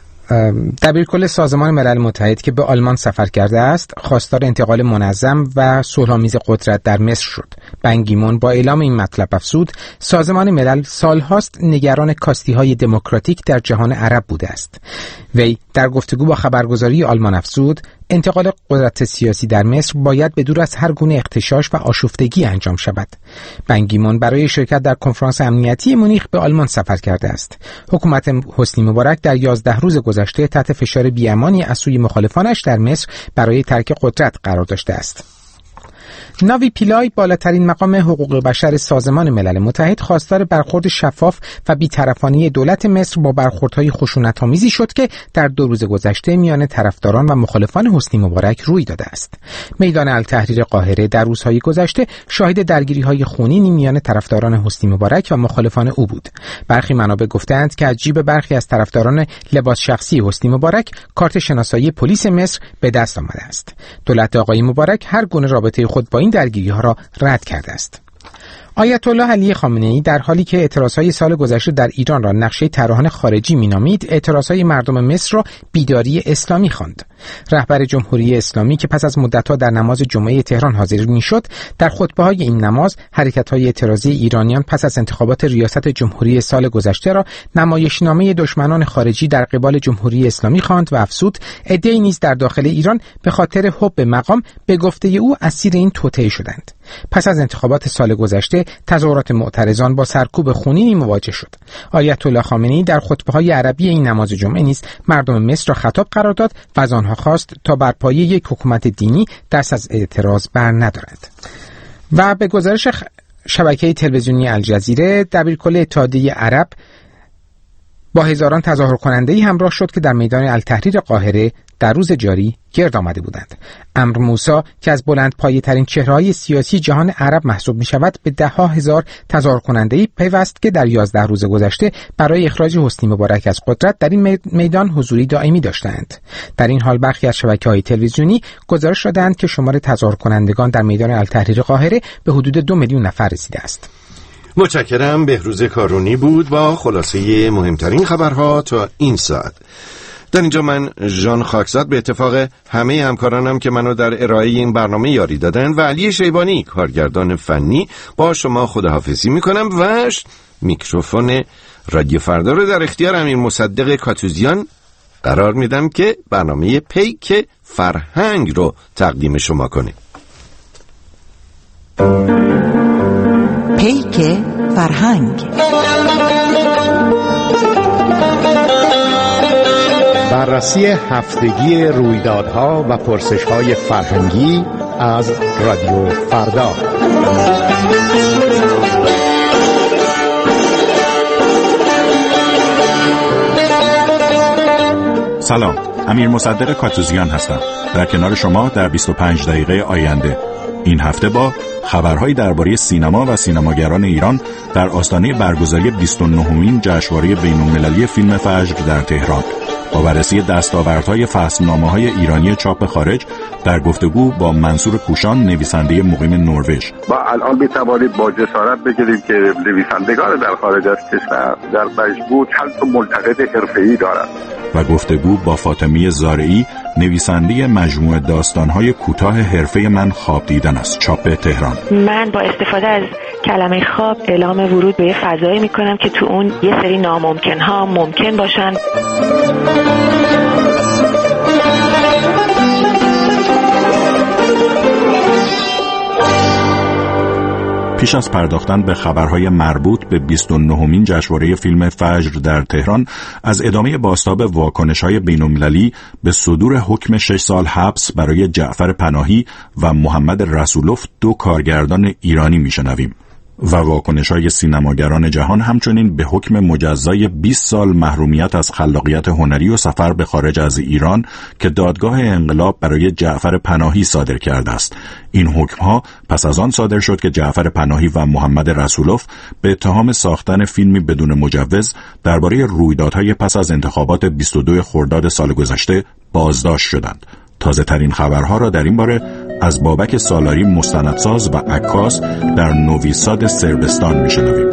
Speaker 21: دبیرکل سازمان ملل متحد که به آلمان سفر کرده است، خواستار انتقال منظم و صلح‌آمیز قدرت در مصر شد. بن کی مون با اعلام این مطلب افزود سازمان ملل سالهاست نگران کاستی‌های دموکراتیک در جهان عرب بوده است. وی در گفتگو با خبرگزاری آلمان افزود انتقال قدرت سیاسی در مصر باید به دور از هر گونه اغتشاش و آشفتگی انجام شود. بن کی مون برای شرکت در کنفرانس امنیتی مونیخ به آلمان سفر کرده است. حکومت حسنی مبارک در یازده روز گذشته تحت فشار بی‌امانی از سوی مخالفانش در مصر برای ترک قدرت قرار داشته است. ناوی پیلای، بالاترین مقام حقوق بشر سازمان ملل متحد، خواستار برخورد شفاف و بی‌طرفانه دولت مصر با برخوردهای خشونت‌آمیزی شد که در دو روز گذشته میان طرفداران و مخالفان حسنی مبارک روی داده است. میدان التحریر قاهره در روزهای گذشته شاهد درگیری‌های خونینی میان طرفداران حسنی مبارک و مخالفان او بود. برخی منابع گفتند که از جیب برخی از طرفداران لباس شخصی حسنی مبارک کارت شناسایی پلیس مصر به دست آمده است. دولت آقای مبارک هر گونه رابطه خود با این درگیری‌ها را رد کرده است. آیت الله علی خامنه‌ای در حالی که اعتراضهای سال گذشته در ایران را نقشه طراحان خارجی مینامید، اعتراضهای مردم مصر را بیداری اسلامی خواند. رهبر جمهوری اسلامی که پس از مدت‌ها در نماز جمعه تهران حاضر می‌شد، در خطبه‌های این نماز حرکت‌های اعتراضی ایرانیان پس از انتخابات ریاست جمهوری سال گذشته را نمایشنامه دشمنان خارجی در قبال جمهوری اسلامی خواند و افزود عده‌ای نیز در داخل ایران به خاطر حب مقام به گفته او اسیر این توطئه شدند. پس از انتخابات سال گذشته تظاهرات معترضان با سرکوب خونینی مواجه شد. آیت الله خامنه‌ای در خطبه‌های عربی این نماز جمعه نیز مردم مصر را خطاب قرار داد و از آنها خواست تا بر پایه یک حکومت دینی دست از اعتراض بر ندارند. و به گزارش شبکه تلویزیونی الجزیره، دبیرکل اتحادیه عرب با هزاران تظاهر کننده‌ای همراه شد که در میدان التحریر قاهره در روز جاری گرد آمده بودند. امر موسی که از بلند پایه ترین چهره‌های سیاسی جهان عرب محسوب می شود، به ده ها هزار تظاهر کننده‌ای پیوست که در یازده روز گذشته برای اخراج حسنی مبارک از قدرت در این میدان حضوری دائمی داشتند. در این حال برخی از شبکه‌های تلویزیونی گزارش دادند که شمار تظاهر کنندگان در میدان التحریر قاهره به حدود دو میلیون نفر رسیده است.
Speaker 1: متشکرم. بهروز کارونی بود با خلاصه مهمترین خبرها تا این ساعت. در اینجا من ژان خاکزاد به اتفاق همه همکارانم که منو در ارائه این برنامه یاری دادن و علی شیبانی کارگردان فنی با شما خداحافظی میکنم و میکروفون رادیو فردا رو در اختیار امیر مصدق کاتوزیان قرار میدم که برنامه پیک فرهنگ رو تقدیم شما کنه.
Speaker 2: پیک فرهنگ،
Speaker 19: بررسی هفتگی رویدادها و پرسش‌های فرهنگی از رادیو فردا.
Speaker 22: سلام، امیر مصدق کاتوزیان هستم. در کنار شما در بیست و پنج دقیقه آینده. این هفته با خبرهایی درباره سینما و سینماگران ایران در آستانه برگزاری بیست و نهمین جشنواره بین‌المللی فیلم فجر در تهران. با بررسی دستاوردهای فصلنامه‌های ایرانی چاپ خارج در گفتگو با منصور کوشان، نویسنده مقیم نروژ.
Speaker 3: با الان می‌توانید با جسارت بگید که نویسندگان در خارج از کشور در مجموع چند تا ملتقط حرفه‌ای دارند.
Speaker 22: و گفتگو با فاطمی زارعی، نویسنده مجموعه داستان‌های کوتاه حرفه من خواب دیدن است، چاپ تهران.
Speaker 4: من با استفاده از کلمه خواب اعلام ورود به یه فضایی میکنم که تو اون یه سری ناممکن‌ها ممکن باشن.
Speaker 22: پیش از پرداختن به خبرهای مربوط به بیست و نهمین جشنواره فیلم فجر در تهران، از ادامه بازتاب واکنش‌های بین‌المللی به صدور حکم شش سال حبس برای جعفر پناهی و محمد رسولوف، دو کارگردان ایرانی میشنویم. و واکنش‌های سینماگران جهان همچنین به حکم مجزای بیست سال محرومیت از خلاقیت هنری و سفر به خارج از ایران که دادگاه انقلاب برای جعفر پناهی صادر کرده است. این حکم‌ها پس از آن صادر شد که جعفر پناهی و محمد رسولوف به اتهام ساختن فیلمی بدون مجوز درباره رویدادهای پس از انتخابات بیست و دوم خرداد سال گذشته بازداشت شدند. تازه ترین خبرها را در این باره از بابک سالاری، مستندساز و عکاس در نوی ساد صربستان میشنویم.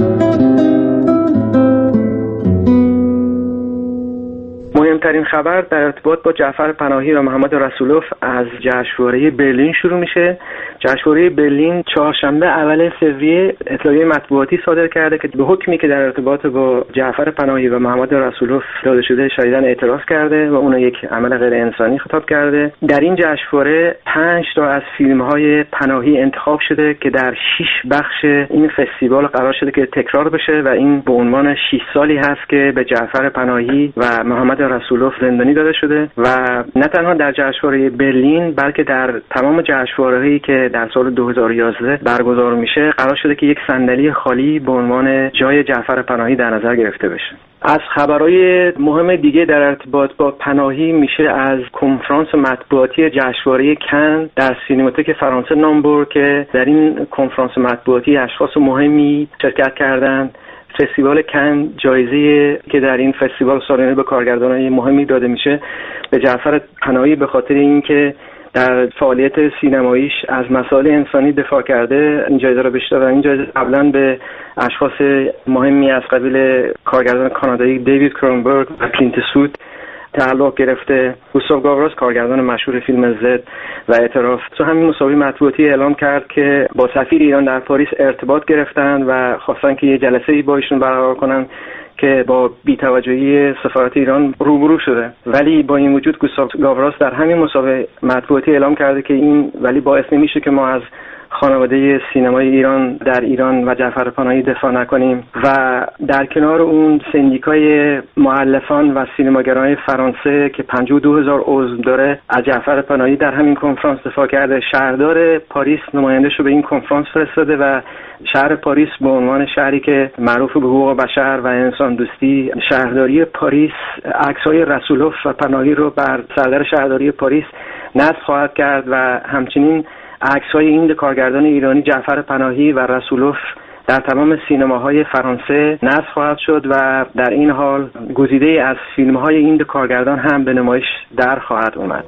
Speaker 23: مهمترین خبر در ارتباط با جعفر پناهی و محمد رسولوف از جشنواره برلین شروع میشه. جشنواره برلین چهارشنبه اول فوریه اطلاعیه مطبوعاتی صادر کرده که به حکمی که در ارتباط با جعفر پناهی و محمد رسولوف داده شده شدیداً اعتراض کرده و اون یک عمل غیر انسانی خطاب کرده. در این جشنواره پنج تا از فیلم‌های پناهی انتخاب شده که در شش بخش این فستیوال قرار شده که تکرار بشه و این به عنوان شش سالی هست که به جعفر پناهی و محمد رسولوف زندانی داده شده و نه تنها در جشنواره برلین بلکه در تمام جشنواره‌هایی که در سال دو هزار و یازده برگزار میشه قرار شده که یک صندلی خالی به عنوان جای جعفر پناهی در نظر گرفته بشه. از خبرهای مهم دیگه در ارتباط با پناهی میشه از کنفرانس مطبوعاتی جشنواره کن در سینماتک فرانسه نام برد که در این کنفرانس مطبوعاتی اشخاص مهمی شرکت کردند. فستیوال کن جایزه که در این فستیوال سالانه به کارگردانان مهمی داده میشه به جعفر پناهی به خاطر اینکه در فعالیت سینماییش از مسائل انسانی دفاع کرده این جایزه را بهش دادن. این جایزه قبلا به اشخاص مهمی از قبیل کارگردان کانادایی دیوید کرونبرگ و کلینت ایستوود تعلق گرفته. گوستاو گاوراس کارگردان مشهور فیلم زد و اعتراف تو همین مسابقه مطبوعاتی اعلام کرد که با سفیر ایران در پاریس ارتباط گرفتن و خواستن که یه جلسه‌ای با ایشون برقرار کنن که با بی‌توجهی سفارت ایران روبرو شده. ولی با این وجود گوستاو گاوراس در همین مسابقه مطبوعاتی اعلام کرده که این ولی باعث نمیشه که ما از خانواده سینمای ایران در ایران و جعفر پناهی دفاع نکنیم و در کنار اون سندیکای مؤلفان و سینماگران فرانسه که پنجاه و دو هزار عضو داره از جعفر پناهی در همین کنفرانس دفاع کرده. شهردار پاریس نمایندش رو به این کنفرانس فرستاده و شهر پاریس به عنوان شهری که معروف به حقوق بشر و انسان دوستی، شهرداری پاریس عکس‌های رسولوف و پناهی رو بر سردر شهرداری پاریس نصب خواهد کرد و همچنین عکس‌های این کارگردان ایرانی جعفر پناهی و رسولوف در تمام سینماهای فرانسه نصب خواهد شد و در این حال گزیده از فیلم‌های این کارگردان هم به نمایش در خواهد اومد.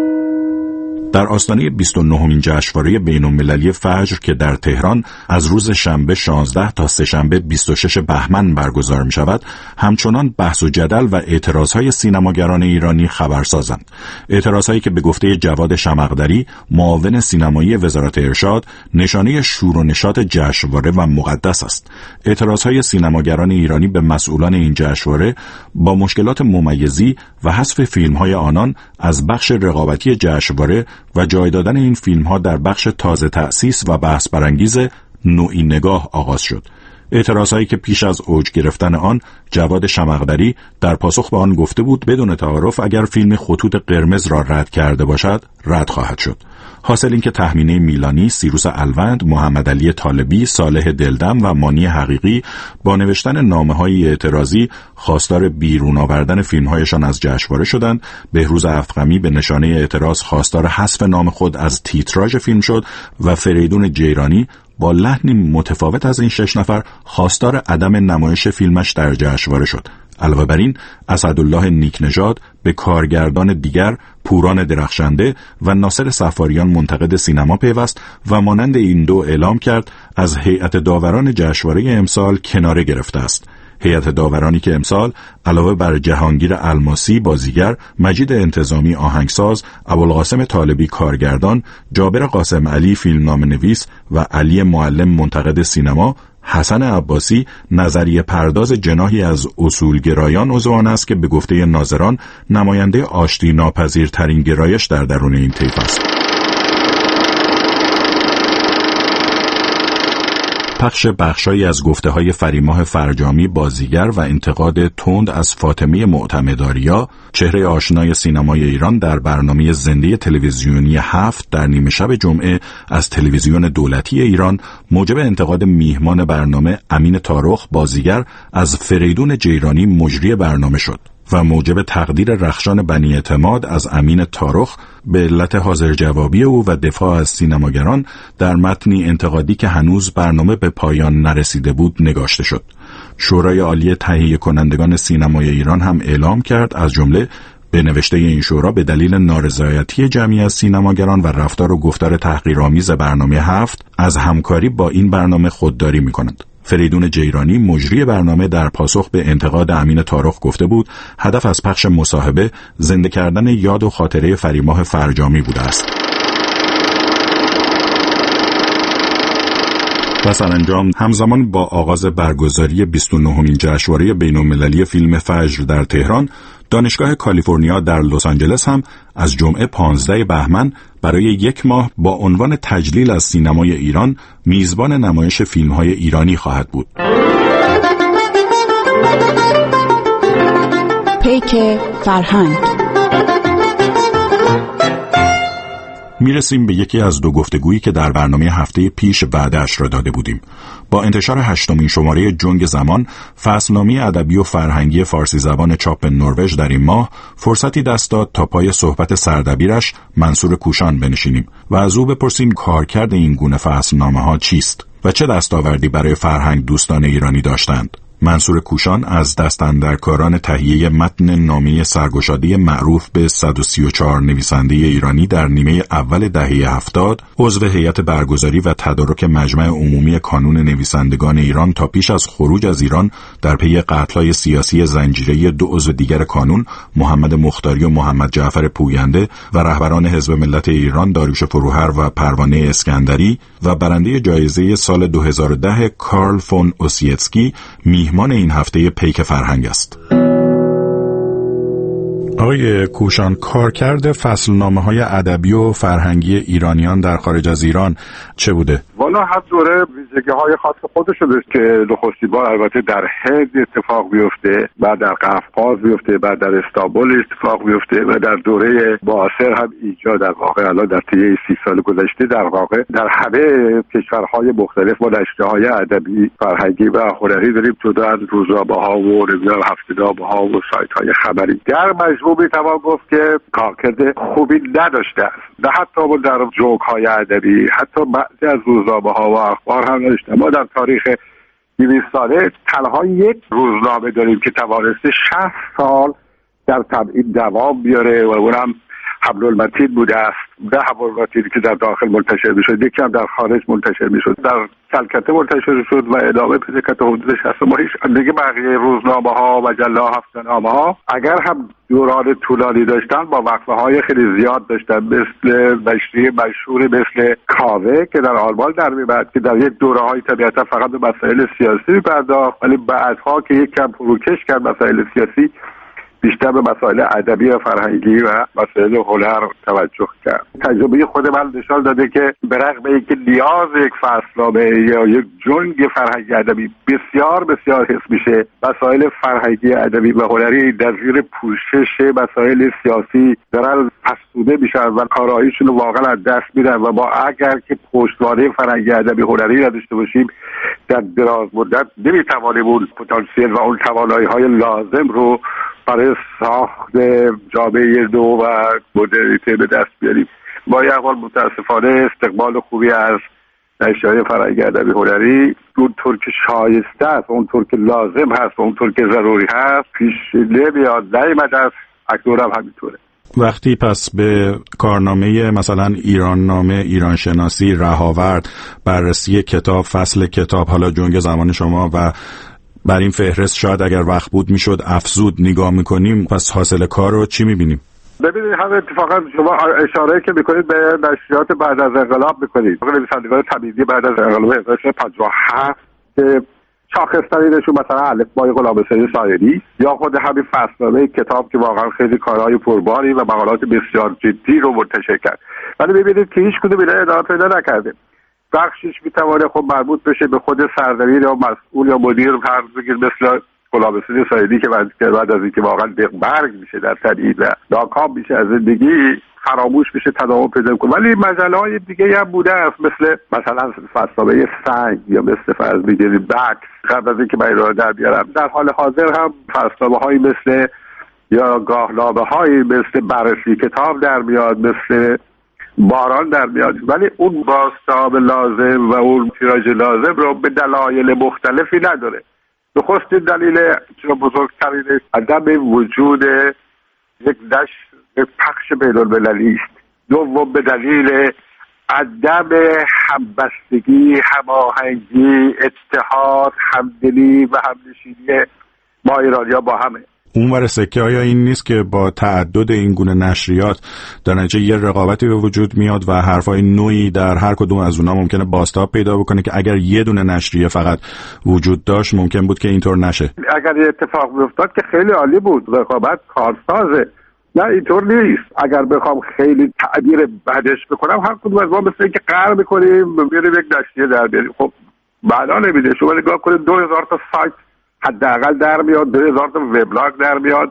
Speaker 22: در آستانه بیست و نهمین جشنواره بین‌المللی فجر که در تهران از روز شنبه شانزده تا سه‌شنبه بیست و شش بهمن برگزار می شود، همچنان بحث و جدل و اعتراضهای سینماگران ایرانی خبرسازند. اعتراضهایی که به گفته جواد شمقدری، معاون سینمایی وزارت ارشاد، نشانه شور و نشاط جشنواره و مقدس است. اعتراضهای سینماگران ایرانی به مسئولان این جشنواره با مشکلات ممیزی و حذف فیلم‌های آنان از بخش رقابتی جشنواره و جای دادن این فیلم‌ها در بخش تازه تأسیس و بحث برانگیز نوعی نگاه آغاز شد. اعتراضهایی که پیش از اوج گرفتن آن جواد شمقدری در پاسخ به آن گفته بود بدون تعارف اگر فیلم خطوط قرمز را رد کرده باشد رد خواهد شد. حاصل این که تهمینه میلانی، سیروس الوند، محمد علی طالبی، صالح دلدم و مانی حقیقی با نوشتن نامه‌های اعتراضی خواستار بیرون آوردن فیلم‌هایشان از جشنواره شدند. بهروز افغمی به نشانه اعتراض خواستار حذف نام خود از تیتراژ فیلم شد و فریدون جیرانی با لحنی متفاوت از این شش نفر خواستار عدم نمایش فیلمش در جشنواره شد. علاوه بر این اسدالله نیکنژاد به کارگردان دیگر پوران درخشنده و ناصر صفاریان منتقد سینما پیوست و مانند این دو اعلام کرد از هیئت داوران جشنواره امسال کناره گرفته است. هیئت داورانی که امسال علاوه بر جهانگیر الماسی بازیگر، مجید انتظامی آهنگساز، ابوالقاسم طالبی کارگردان، جابر قاسم علی فیلمنامه‌نویس و علی معلم منتقد سینما، حسن عباسی نظریه پرداز جناحی از اصولگرایان عضوان است که به گفته ناظران نماینده آشتی ناپذیرترین گرایش در درون این طیف است. پخش بخشایی از گفته‌های فریماه فرجامی بازیگر و انتقاد تند از فاطمه معتمداریا، چهره آشنای سینمای ایران، در برنامه زنده تلویزیونی هفت در نیمه شب جمعه از تلویزیون دولتی ایران موجب انتقاد میهمان برنامه امین تارخ بازیگر از فریدون جیرانی مجری برنامه شد و موجب تقدیر رخشان بنی اعتماد از امین تارخ به علت حاضر جوابی او و دفاع از سینماگران در متنی انتقادی که هنوز برنامه به پایان نرسیده بود نگاشته شد. شورای عالی تهیه کنندگان سینمای ایران هم اعلام کرد از جمله به نوشته این شورا به دلیل نارضایتی جمعی از سینماگران و رفتار و گفتار تحقیرآمیز برنامه هفت از همکاری با این برنامه خودداری می‌کنند. فریدون جیرانی مجری برنامه در پاسخ به انتقاد امین تارخ گفته بود هدف از پخش مصاحبه زنده کردن یاد و خاطره فریماه فرجامی بوده است. و سرانجام همزمان با آغاز برگزاری بیست و نهمین جشنواره بین‌المللی فیلم فجر در تهران، دانشگاه کالیفرنیا در لس آنجلس هم از جمعه پانزده بهمن برای یک ماه با عنوان تجلیل از سینمای ایران میزبان نمایش فیلم‌های ایرانی خواهد بود.
Speaker 5: پیک فرهنگ.
Speaker 22: میرسیم به یکی از دو گفتگویی که در برنامه هفته پیش وعده‌اش را داده بودیم. با انتشار هشتمین شماره جنگ زمان، فصلنامه ادبی و فرهنگی فارسی زبان چاپ نروژ در این ماه فرصتی دست داد تا پای صحبت سردبیرش منصور کوشان بنشینیم و از او بپرسیم کارکرد این گونه فصلنامه‌ها چیست و چه دستاوردی برای فرهنگ دوستان ایرانی داشتند. منصور کوشان از دستاندرکاران تهیه متن نامه سرگشاده معروف به صد و سی و چهار نویسنده ایرانی در نیمه اول دهه هفتاد، عضو هیئت برگزاری و تدارک مجمع عمومی کانون نویسندگان ایران تا پیش از خروج از ایران در پی قتل‌های سیاسی زنجیره‌ای دو عضو دیگر کانون، محمد مختاری و محمد جعفر پوینده و رهبران حزب ملت ایران داریوش فروهر و پروانه اسکندری و برنده جایزه سال دو هزار و ده کارل فون اوسیتسکی میهمان این هفته پیک فرهنگ است. آقای کوشان، کارکرد فصلنامه‌های ادبی و فرهنگی ایرانیان در خارج از ایران چه بوده؟
Speaker 3: والا هر دوره ویژگی‌های خاص خودش داشت که نخستین بار البته در هند اتفاق بیفته، بعد در قفقاز بیفته، بعد در استانبول اتفاق بیفته و در دوره معاصر هم ایجاد در واقع الان در طی سی سال گذشته در واقع در همه کشورهای مختلف ما نشریه‌های ادبی، فرهنگی و هنری داریم، جدا از روزنامه‌ها و نمیدونم هفته‌نامه‌ها و سایت‌های خبری. در مجموع میتوان گفت که کارکرد خوبی نداشته است. نه حتی در جوک‌های ادبی، حتی بعضی از روزنامه‌ها و اخبار هم نداشته. ما در تاریخ دویست ساله تنها یک روزنامه داریم که توانسته شصت سال در تبعید دوام بیاره و اونم حبل المتین بوده است. نه حبل المتین که در داخل منتشر میشد، یکی هم در خارج منتشر میشد، در کلکته منتشر شد و ادامه پیدا کرد تا حدود شصت ماه. دیگه بقیه روزنامه ها و مجله ها، هفته‌نامه ها اگر هم دوران طولانی داشتن با وقفه های خیلی زیاد داشتن، مثل نشریه مشهور مثل کاوه که در آلمان در میاد که در یک دوره های طبیعتا فقط به مسائل سیاسی پرداخت، ولی بعدها که یک کم فروکش کرد مسائل سیاسی، بیشتر به مسائل ادبی و فرهنگی و مسائل هنر توجه کرد. تجربه خود من نشان داده که به رغم اینکه نیاز یک فصلنامه یا یک جنگ فرهنگی ادبی بسیار بسیار حس میشه، مسائل فرهنگی ادبی و هنری در زیر پوشش مسائل سیاسی دارن فرسوده میشن و کاراییشون رو واقعا از دست میدن و ما اگر که پشتوانه فرهنگی ادبی هنری نداشته باشیم در دراز مدت نمیتوانیم اون پتانسیل و اون توانایی‌های لازم رو برای ساخت جامعه نو و مدرنیته به دست بیاریم. با یه احوال متاسفانه استقبال خوبی از نشریه‌های فرهنگی ادبی هنری اونطور که شایسته است، اونطور که لازم هست، اونطور که ضروری هست پیش نمیاد، نیامده است. اکنون هم همینطوره.
Speaker 22: وقتی پس به کارنامه مثلا ایران نامه، ایران شناسی، رهاورد، بررسی کتاب، فصل کتاب، حالا جنگ زمان شما و بر این فهرست شاید اگر وقت بود میشد افزود نگاه میکنیم، پس حاصل کار رو چی میبینیم؟
Speaker 3: ببینید همه اتفاقا شما اشاره که میکنید به نشریات بعد از انقلاب میکنید. نویسندگان تمیزی بعد از انقلاب هزار و سیصد و پنجاه و هفت که شاخص‌ترینشون مثلا الفبای غلامرضا سایری یا خود همین فصلنامه کتاب که واقعا خیلی کارهای پرباری و مقالات بسیار جدی رو منتشر کرد. ولی ببینید که هیچ کدوم اینا ادامه پیدا نکرده. بخشش میتونه خب مربوط بشه به خود سردبیر یا مسئول یا مدیر فرض بگیر مثل غلامرضا سایری که بعد از اینکه واقعا دغبرگ میشه در تدریس و ناکام میشه از زندگی، فراموش میشه، تداوم پیدا کنه. ولی مجله‌های دیگه هم بوده است مثل مثلا فصلنامه سنگ یا مثل فرض بگیرید بکس قبل از اینکه من اینا رو در بیارم. در حال حاضر هم فصلنامه‌هایی مثل یا گاهنامه‌هایی مثل بررسی کتاب در میاد، مثل باران در میاد. ولی اون بازتاب لازم و اون تیراژ لازم رو به دلایل مختلفی نداره. نخستین دلیل چرا بزرگترین عدم وجود یک نشر یک پخش بین‌المللی است. دوم به دلیل عدم همبستگی، هماهنگی، اتحاد، همدلی و همنشینی ما ایرانی‌ها با همه.
Speaker 22: اون ور سکه آیا این نیست که با تعدد این گونه نشریات در نتیجه یه رقابتی به وجود میاد و حرفای نوعی در هر کدوم از اونها ممکنه بازتاب پیدا بکنه که اگر یه دونه نشریه فقط وجود داشت ممکن بود که اینطور نشه؟
Speaker 3: اگر یه اتفاق بیفتاد که خیلی عالی بود، رقابت کارسازه. نه اینطور نیست. اگر بخوام خیلی تعبیر بعدش بکنم هر کدوم از ما مثل اینکه قرار میکنیم میریم یک نشریه در بیاریم. خب معنا نمیده. شما نگاه کنید دو هزار تا سایت حداقل در میاد، دو هزار تا وبلاگ در میاد.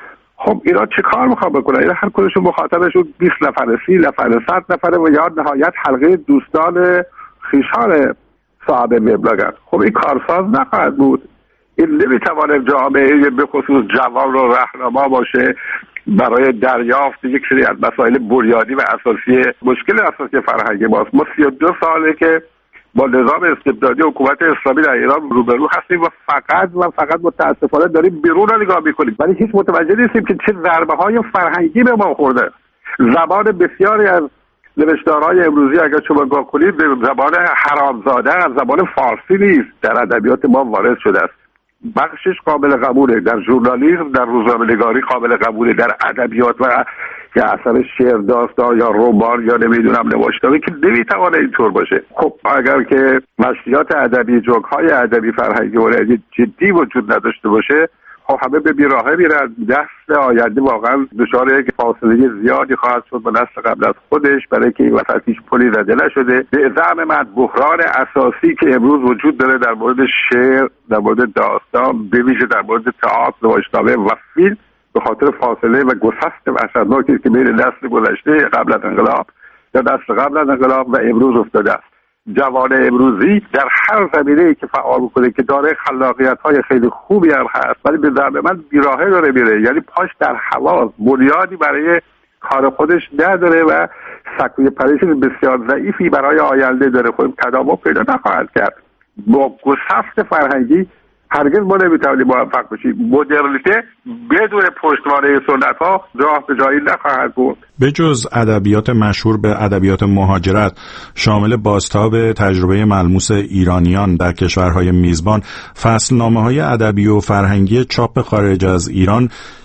Speaker 3: خب اینا چه کار میخوام بکنن؟ اینا هر کدومشون مخاطبشون بیست نفره، سی نفره، صد نفره و یا نهایت حلقه دوستان خویشان صاحب وبلاگ. خب این کارساز نخواهد بود. این نمیتونه جامعه به خصوص جوان رو راهنما باشه برای دریافت یک سری از مسائل بنیادی و اساسی مشکل اساسی فرهنگی ماست. ما سی و دو ساله که با نظام استبدادی حکومت اسلامی در ایران روبرو هستیم و فقط و فقط متاسفانه داریم بیرون رو نگاه میکنیم، ولی هیچ متوجه نیستیم که چه ضربه های فرهنگی به ما خورده. زبان بسیاری از نوشتارهای امروزی اگر شما نگاه کنید زبان حرامزاده از زبان فارسی نیست، در ادبیات ما وارد شده است. بخشش قابل قبوله، در ژورنالیسم، در روزنامه‌نگاری قابل قبوله، در ادبیات و که اثر شعر، داستان یا رمان یا نمیدونم نوشتاری که نمیتونه اینطور باشه. خب اگر که نشریات ادبی، جوک‌های ادبی فرهنگی و جدی وجود نداشته باشه، خب همه به بیراهه میرن. نسل آینده واقعا دچار یک فاصله زیادی خواهد شد با نسل قبل از خودش، برای که این وسط هیچ پلی زده نشده. به زعم من بحران اساسی که امروز وجود داره در مورد شعر، در مورد داستان، به ویژه در مورد تئاتر، نمایشنامه و فیلم، به خاطر فاصله و گسست وحشتناکی که بین نسل گذشته قبل از انقلاب یا نسل قبل از انقلاب و امروز افتاده است. جوان امروزی در هر زمینه‌ای که فعال بکنه که داره خلاقیت‌های خیلی خوبی هم هست، ولی به زعم من بیراهه داره میره، یعنی پاش در هواست، بنیادی برای کار خودش نداره و سکوی پریشی بسیار ضعیفی برای آینده داره. خود تداوم پیدا نخواهد کرد. با گسست فرهنگی هرگز ما نمیتونیم موفق بشیم. مدرنیته بدون پشتوانه سنت ها راه به جایی نخواهد بود.
Speaker 22: به جز ادبیات مشهور به ادبیات مهاجرت شامل بازتاب تجربه ملموس ایرانیان در کشورهای میزبان، فصلنامه‌های ادبی و فرهنگی چاپ خارج از ایران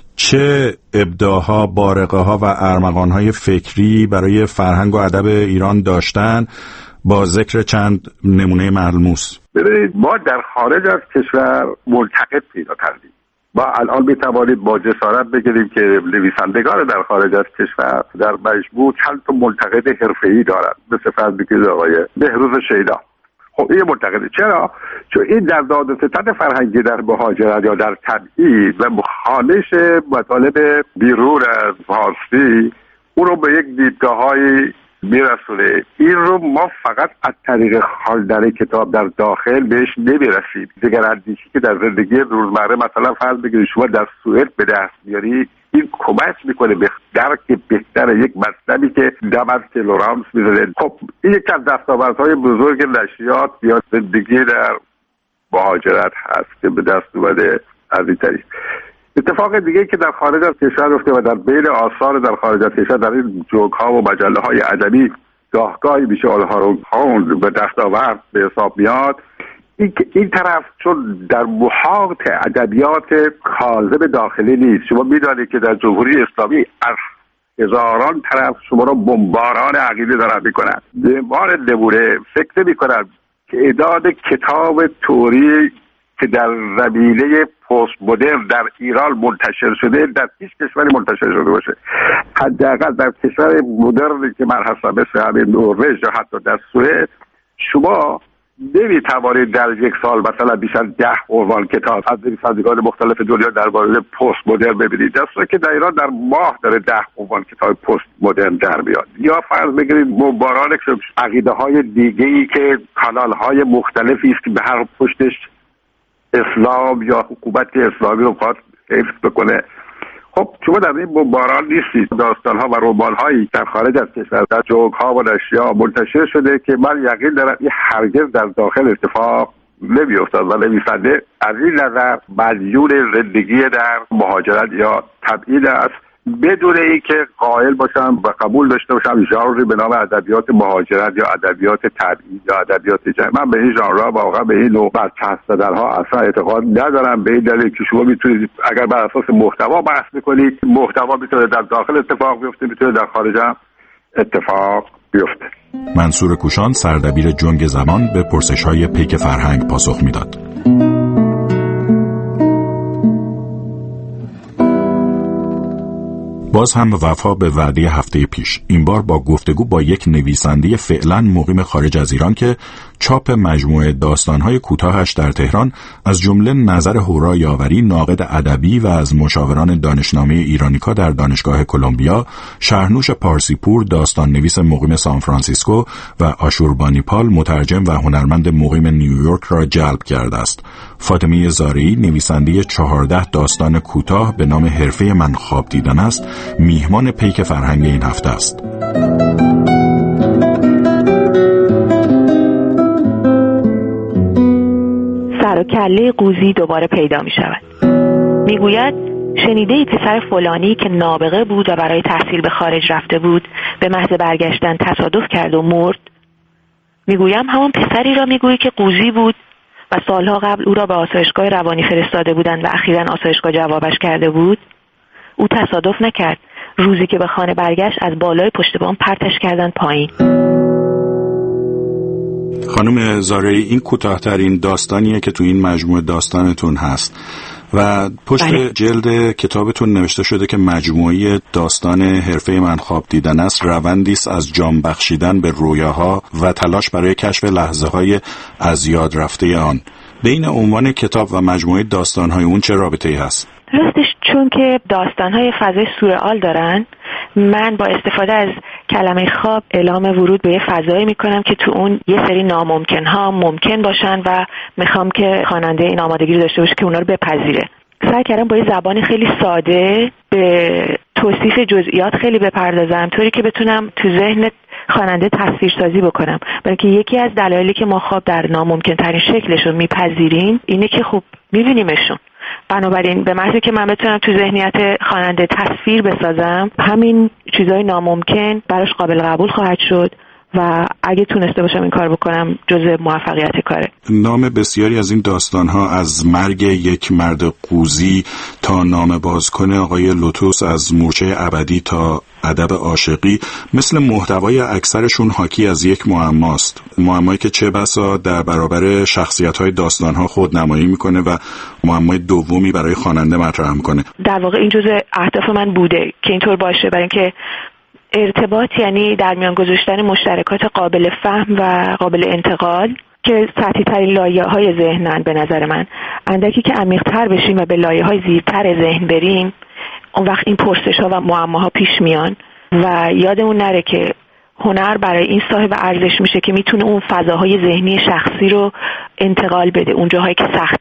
Speaker 22: چه ابداعها، بارقه‌ها و ارمغان‌های فکری برای فرهنگ و ادب ایران داشتن، با ذکر چند نمونه ملموس؟
Speaker 3: ببینید ما در خارج از کشور ملتقط پیدا کردیم. ما الان میتوانید با جسارت بگیریم که نویسندگان در خارج از کشور در مجموع چند تا ملتقط حرفه‌ای دارند، مثل فرض بگیرید آقای بهروز شیدا. خب این ملتقطه. چرا؟ چون این در داد و ستد فرهنگی در مهاجرت یا در تبعید و مخالش مطالب بیرون از فارسی اون رو به یک دیدگاه‌های میرسونه. این رو ما فقط از طریق خواندن کتاب در داخل بهش نمیرسیم. دیگر اندیشی که در زندگی روزمره مثلا فرض بگیرید شما در سوئد به دست میاری، این کمک میکنه به درک بهتر یک مطلبی که دمر تلورامس میزنه. خب این یکی از دستاوردهای بزرگ نشریات یا زندگی در مهاجرت هست که به دست اومده از این طریق. اتفاق دیگه که در خارج از کشور افتاده و در بین آثار در خارج از کشور در این جوک ها و مجله های ادبی گاهگاهی میشه آنها رو خوند به دستاورد به حساب میاد، این این طرف چون در محاط ادبیات کاذب داخلی نیست. شما میدانید که در جمهوری اسلامی از هزاران طرف شما را بمباران عقیده دارن میکنن. به عنوان نمونه فکر میکنم که اعداد کتاب توری که در زمینه پست مدرن در ایران منتشر شده در هیچ کشوری منتشر شده باشه، حداقل در کشور مدرنی که من هستم مثل همین نروژ یا حتی در سوئد، شما نمیتوانید در یک سال مثلا بیش از ده عنوان کتاب از نویسندگان مختلف دنیا درباره پست مدرن ببینید، در صورتی که در ایران در ماه داره ده عنوان کتاب پست مدرن در میاد. یا فرض بگیرید مباران عقیده های دیگه ای که کانال های مختلفی است که به هر پشتش اسلام یا حکومت اسلامی رو خواهد حفظ بکنه. خب شما در این بمباران نیستید. داستان ها و رمان هایی در خارج از کشور در جوک ها و نشریه منتشر شده که من یقین دارم این هرگز در داخل اتفاق نمی افتاد و نویسنده از این نظر مدیون زندگی در مهاجرت یا تبعید است، بدون اینکه قائل باشم و قبول داشته باشم ژانری به نام ادبیات مهاجرت یا ادبیات تبعید یا ادبیات جنگ. من به این ژانرها واقعا به این نوع برچسب زدنها اصلا اعتقاد ندارم، به این دلیل که شما میتونید اگر بر اساس محتوا بحث میکنید، محتوا میتونه در داخل اتفاق بیفته، میتونه در خارج هم اتفاق بیفته.
Speaker 22: منصور کوشان سردبیر جنگ زمان به پرسش‌های پیک فرهنگ پاسخ میداد. باز هم وفا به وعده هفته پیش، این بار با گفتگو با یک نویسنده فعلا مقیم خارج از ایران که چاپ مجموعه داستان‌های کوتاهش در تهران از جمله نظر هورا یاوری ناقد ادبی و از مشاوران دانشنامه ایرانیکا در دانشگاه کلمبیا، شهرنوش پارسیپور داستان نویس مقیم سان فرانسیسکو و آشوربانیپال مترجم و هنرمند مقیم نیویورک را جلب کرده است. فاطمه زارعی نویسنده چهارده داستان کوتاه به نام حرفه من خواب دیدن است، میهمان پیک فرهنگ این هفته است.
Speaker 4: سر و کله قوزی دوباره پیدا می شود. می گوید شنیده ای پسر فلانی که نابغه بود و برای تحصیل به خارج رفته بود به محض برگشتن تصادف کرد و مرد. می گویم همان پسری را می گویی که قوزی بود و سالها قبل او را به آسایشگاه روانی فرستاده بودند و اخیراً آسایشگاه جوابش کرده بود. او تصادف نکرد. روزی که به خانه برگشت از بالای پشت بام پرتش کردن پایین.
Speaker 22: خانم زارعی، این کوتاه‌ترین داستانیه که تو این مجموعه داستانتون هست و پشت بله. جلد کتابتون نوشته شده که مجموعه داستان حرفه من خواب دیدن است روندی است از جان بخشیدن به رویاها و تلاش برای کشف لحظه‌های از یاد رفته آن. بین عنوان کتاب و مجموعه داستان‌های اون چه رابطه‌ای هست؟
Speaker 4: راستش چون که داستان‌های فضای سورئال دارن، من با استفاده از کلمه خواب اعلام ورود به یه فضایی میکنم که تو اون یه سری ناممکن‌ها ممکن باشن و میخوام که خواننده این آمادگی رو داشته باشه که اونا رو بپذیره. سعی کردم با یه زبانی خیلی ساده به توصیف جزئیات خیلی بپردازم طوری که بتونم تو ذهن خواننده تصویر سازی بکنم، برای که یکی از دلایلی که ما خواب در ناممکن ترین شکلش رو میپذیریم اینه که خب میبینیمشون. بنابراین به محضی که من بتونم تو ذهنیت خواننده تصویر بسازم، همین چیزای ناممکن براش قابل قبول خواهد شد و اگه تونسته باشم این کار بکنم جزء موفقیت کاره.
Speaker 22: نام بسیاری از این داستان‌ها از مرگ یک مرد قوزی تا نام بازکن آقای لوتوس، از مورچه ابدی تا ادب عاشقی، مثل محتوای اکثرشون حاکی از یک معماست، معمایی که چه بسا در برابر شخصیت‌های داستان‌ها خودنمایی میکنه و معمای دومی برای خواننده مطرح میکنه. در واقع این جزء اهداف من بوده که اینطور باشه، برای اینکه ارتباط یعنی در میان گذاشتن مشترکات قابل فهم و قابل انتقال که سطحی ترین لایه های ذهنن. به نظر من اندکی که عمیق تر بشیم و به لایه های زیرتر ذهن بریم، اون وقت این پرسش ها و معماها پیش میان و یادمون نره که هنر برای این صاحب ارزش میشه که میتونه اون فضاهای ذهنی شخصی رو انتقال بده اون جاهایی که سخت‌ترن.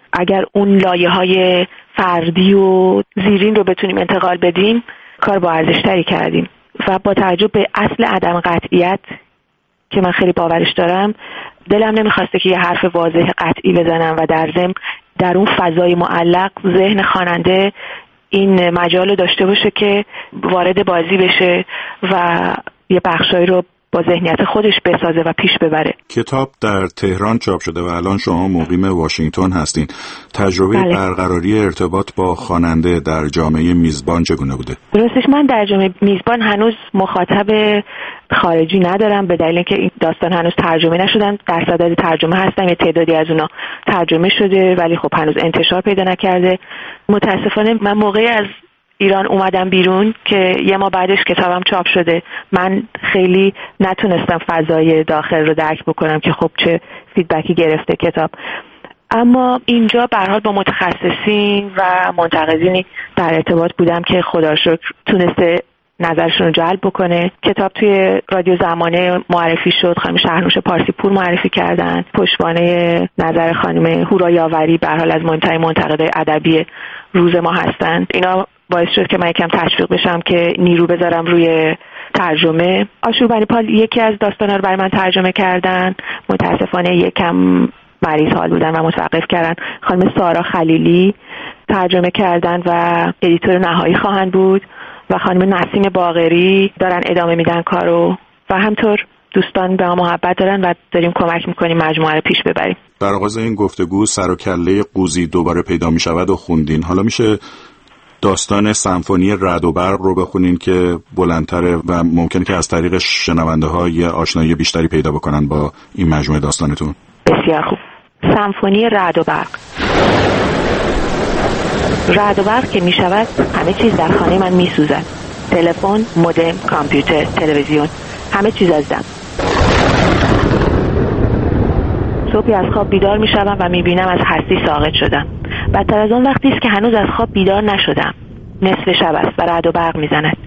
Speaker 4: اگر اون لایه های فردی و زیرین رو بتونیم انتقال بدیم کار با ارزش‌تری کردیم. و با توجه به اصل عدم قطعیت که من خیلی باورش دارم، دلم نمیخواسته که یه حرف واضح قطعی بزنم و در ضمن در اون فضای معلق ذهن خواننده این مجال رو داشته باشه که وارد بازی بشه و یه بخشایی رو با ذهنیت خودش بسازه و پیش ببره.
Speaker 22: کتاب در تهران چاپ شده و الان شما مقیم واشنگتن هستین. تجربه بله. برقراری ارتباط با خواننده در جامعه میزبان چگونه بوده؟
Speaker 4: راستش من در جامعه میزبان هنوز مخاطب خارجی ندارم، به دلیل اینکه این داستان هنوز ترجمه نشدن. در صدد ترجمه هستم، یه تعدادی از اونا ترجمه شده ولی خب هنوز انتشار پیدا نکرده. متاسفانه من موقعی از ایران اومدم بیرون که یه ما بعدش کتابم چاپ شده، من خیلی نتونستم فضای داخل رو درک بکنم که خب چه فیدبکی گرفته کتاب. اما اینجا به هر حال با متخصصین و منتقدینی در ارتباط بودم که خدا رو شکر تونسته نظرشون رو جلب بکنه. کتاب توی رادیو زمانه معرفی شد، خانم شهرنوش پارسی پور معرفی کردن، پشتوانه نظر خانم هورا یاوری به هر حال از مهمترین منتقدای ادبی روز ما هستند. اینا باعث شد که من یکم تشویق بشم که نیرو بذارم روی ترجمه. آشوربنی پال یکی از داستانا رو برای من ترجمه کردن، متاسفانه یکم مریض حال بودن و متوقف کردن. خانم سارا خلیلی ترجمه کردن و ادیتور نهایی خواهند بود و خانم نسیم باقری دارن ادامه میدن کارو و همطور دوستان به ما محبت دارن و داریم کمک میکنیم مجموعه رو پیش ببریم.
Speaker 22: در آغاز این گفتگو سر و کله قوزی دوباره پیدا میشود و خوندین. حالا میشه داستان سمفونی رعد و برق رو بخونین که بلندتره و ممکنه که از طریق شنونده ها یه آشنایی بیشتری پیدا بکنن با این مجموعه داستانتون.
Speaker 4: بسیار خوب. سمفونی رعد و برق. رعد و برق که میشود همه چیز در خانه من میسوزد. تلفن، مودم، کامپیوتر، تلویزیون، همه چیز از دم. صبحی از خواب بیدار میشوم و میبینم از هستی ساقط شدم. بدتر از اون وقتی است که هنوز از خواب بیدار نشدم. نصف شب است و رعد و برق میزند.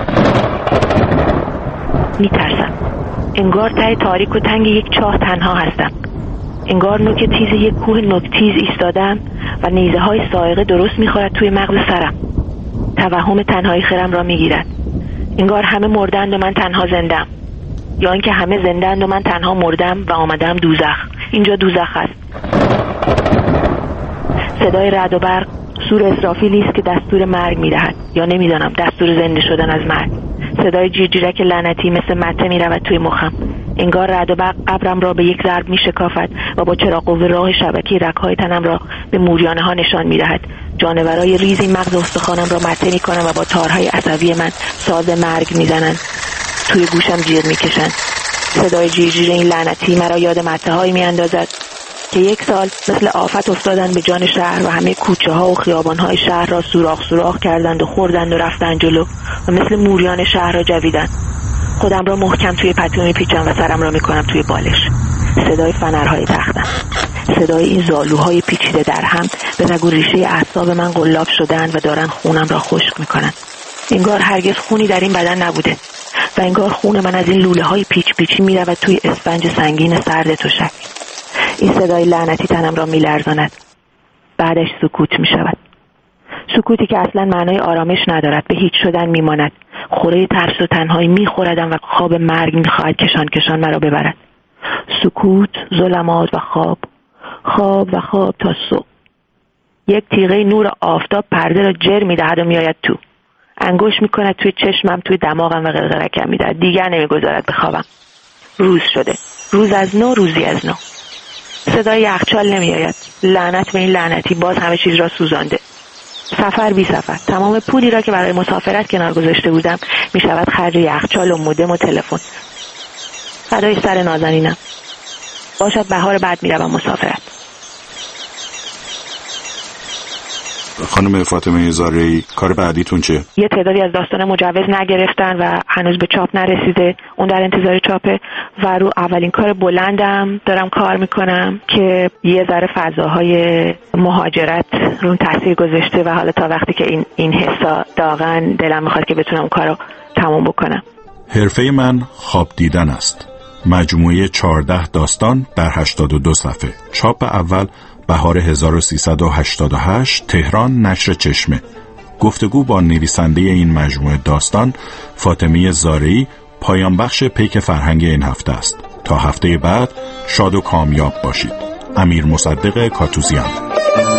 Speaker 4: میترسم. انگار ته تاریک و تنگ یک چاه تنها هستم. انگار نوک تیز یک کوه نوک‌تیز ایستادم و نیزه های صاعقه درست میخورد توی مغز سرم. توهم تنهایی خرم را میگیرد. انگار همه مردند و من تنها زندم، یا اینکه همه زندند و من تنها مردم و آمدم دوزخ. اینجا دوزخ است. صدای رعد و برق سور اسرافیلی است که دستور مرگ میدهد، یا نمیدانم دستور زنده شدن از مرگ. صدای جیرجیرک لعنتی مثل مته میرود توی مخم. انگار رعد و برق قبرم را به یک ضرب میشکافد و با چراغ قوه راه شبکی رگ‌های تنم را به موریانه ها نشان میدهد. جانورای ریزی مغز استخوانم را مته میکنند و با تارهای عصبی من ساز مرگ میزنند. توی گوشم جیر میکشند. صدای جیرجیر این لعنتی مرا یاد مته هایی میاندازد که یک سال مثل آفت افتادن به جان شهر و همه کوچه ها و خیابان های شهر را سوراخ سوراخ کردند و خوردند و رفتند جلو و مثل موریان شهر را جویدند. خودم را محکم توی پتو میپیچم و سرم را میکنم توی بالش. صدای فنرهای تختم، صدای این زالوهای پیچیده در هم به رگ و ریشه اعصاب من قلاب شدند و دارن خونم را خشک میکنند. انگار هرگز خونی در این بدن نبوده و انگار خون من از این لوله های پیچ پیچی میرود توی اسفنج سنگین سرد تشک. این صدای لعنتی تنم را میلرزاند. بعدش سکوت میشود. سکوتی که اصلا معنای آرامش ندارد، به هیچ شدن میماند. خوره ترس و تنهایی میخوردم و خواب مرگ میخواهد کشان کشان مرا ببرد. سکوت، ظلمات و خواب، خواب و خواب تا صبح. یک تیغه نور آفتاب پرده را جر میدهد و میآید تو. انگوش میکند توی چشمم، توی دماغم و قلقلکم میدهد. دیگر نمیگذارد بخوابم. روز شده. روز از نو، روزی از نو. صدای یخچال نمیآید. لعنت به این لعنتی، باز همه چیز را سوزانده. سفر بی سفر. تمام پولی را که برای مسافرت کنار گذاشته بودم می شود خرج یخچال و مودم و تلفن. فدای سر نازنینم. باشد بهار بعد می روم مسافرت.
Speaker 22: خانم فاطمه زارعی، کار بعدیتون چه؟
Speaker 4: یه تعدادی از داستان مجوز نگرفتن و هنوز به چاپ نرسیده، اون در انتظار چاپه و رو اولین کار بلندم دارم کار میکنم که یه ذره فضاهای مهاجرت رو تاثیر گذاشته و حالا تا وقتی که این این حسا داغن دلم میخواد که بتونم کارو تموم بکنم.
Speaker 22: حرفه من خواب دیدن است. مجموعه چهارده داستان در هشتاد و دو صفحه. چاپ اول بهار هزار و سیصد و هشتاد و هشت، تهران، نشر چشمه. گفتگو با نویسنده این مجموعه داستان، فاطمه زارعی، پایان بخش پیک فرهنگ این هفته است. تا هفته بعد شاد و کامیاب باشید. امیر مصدق کاتوزیان.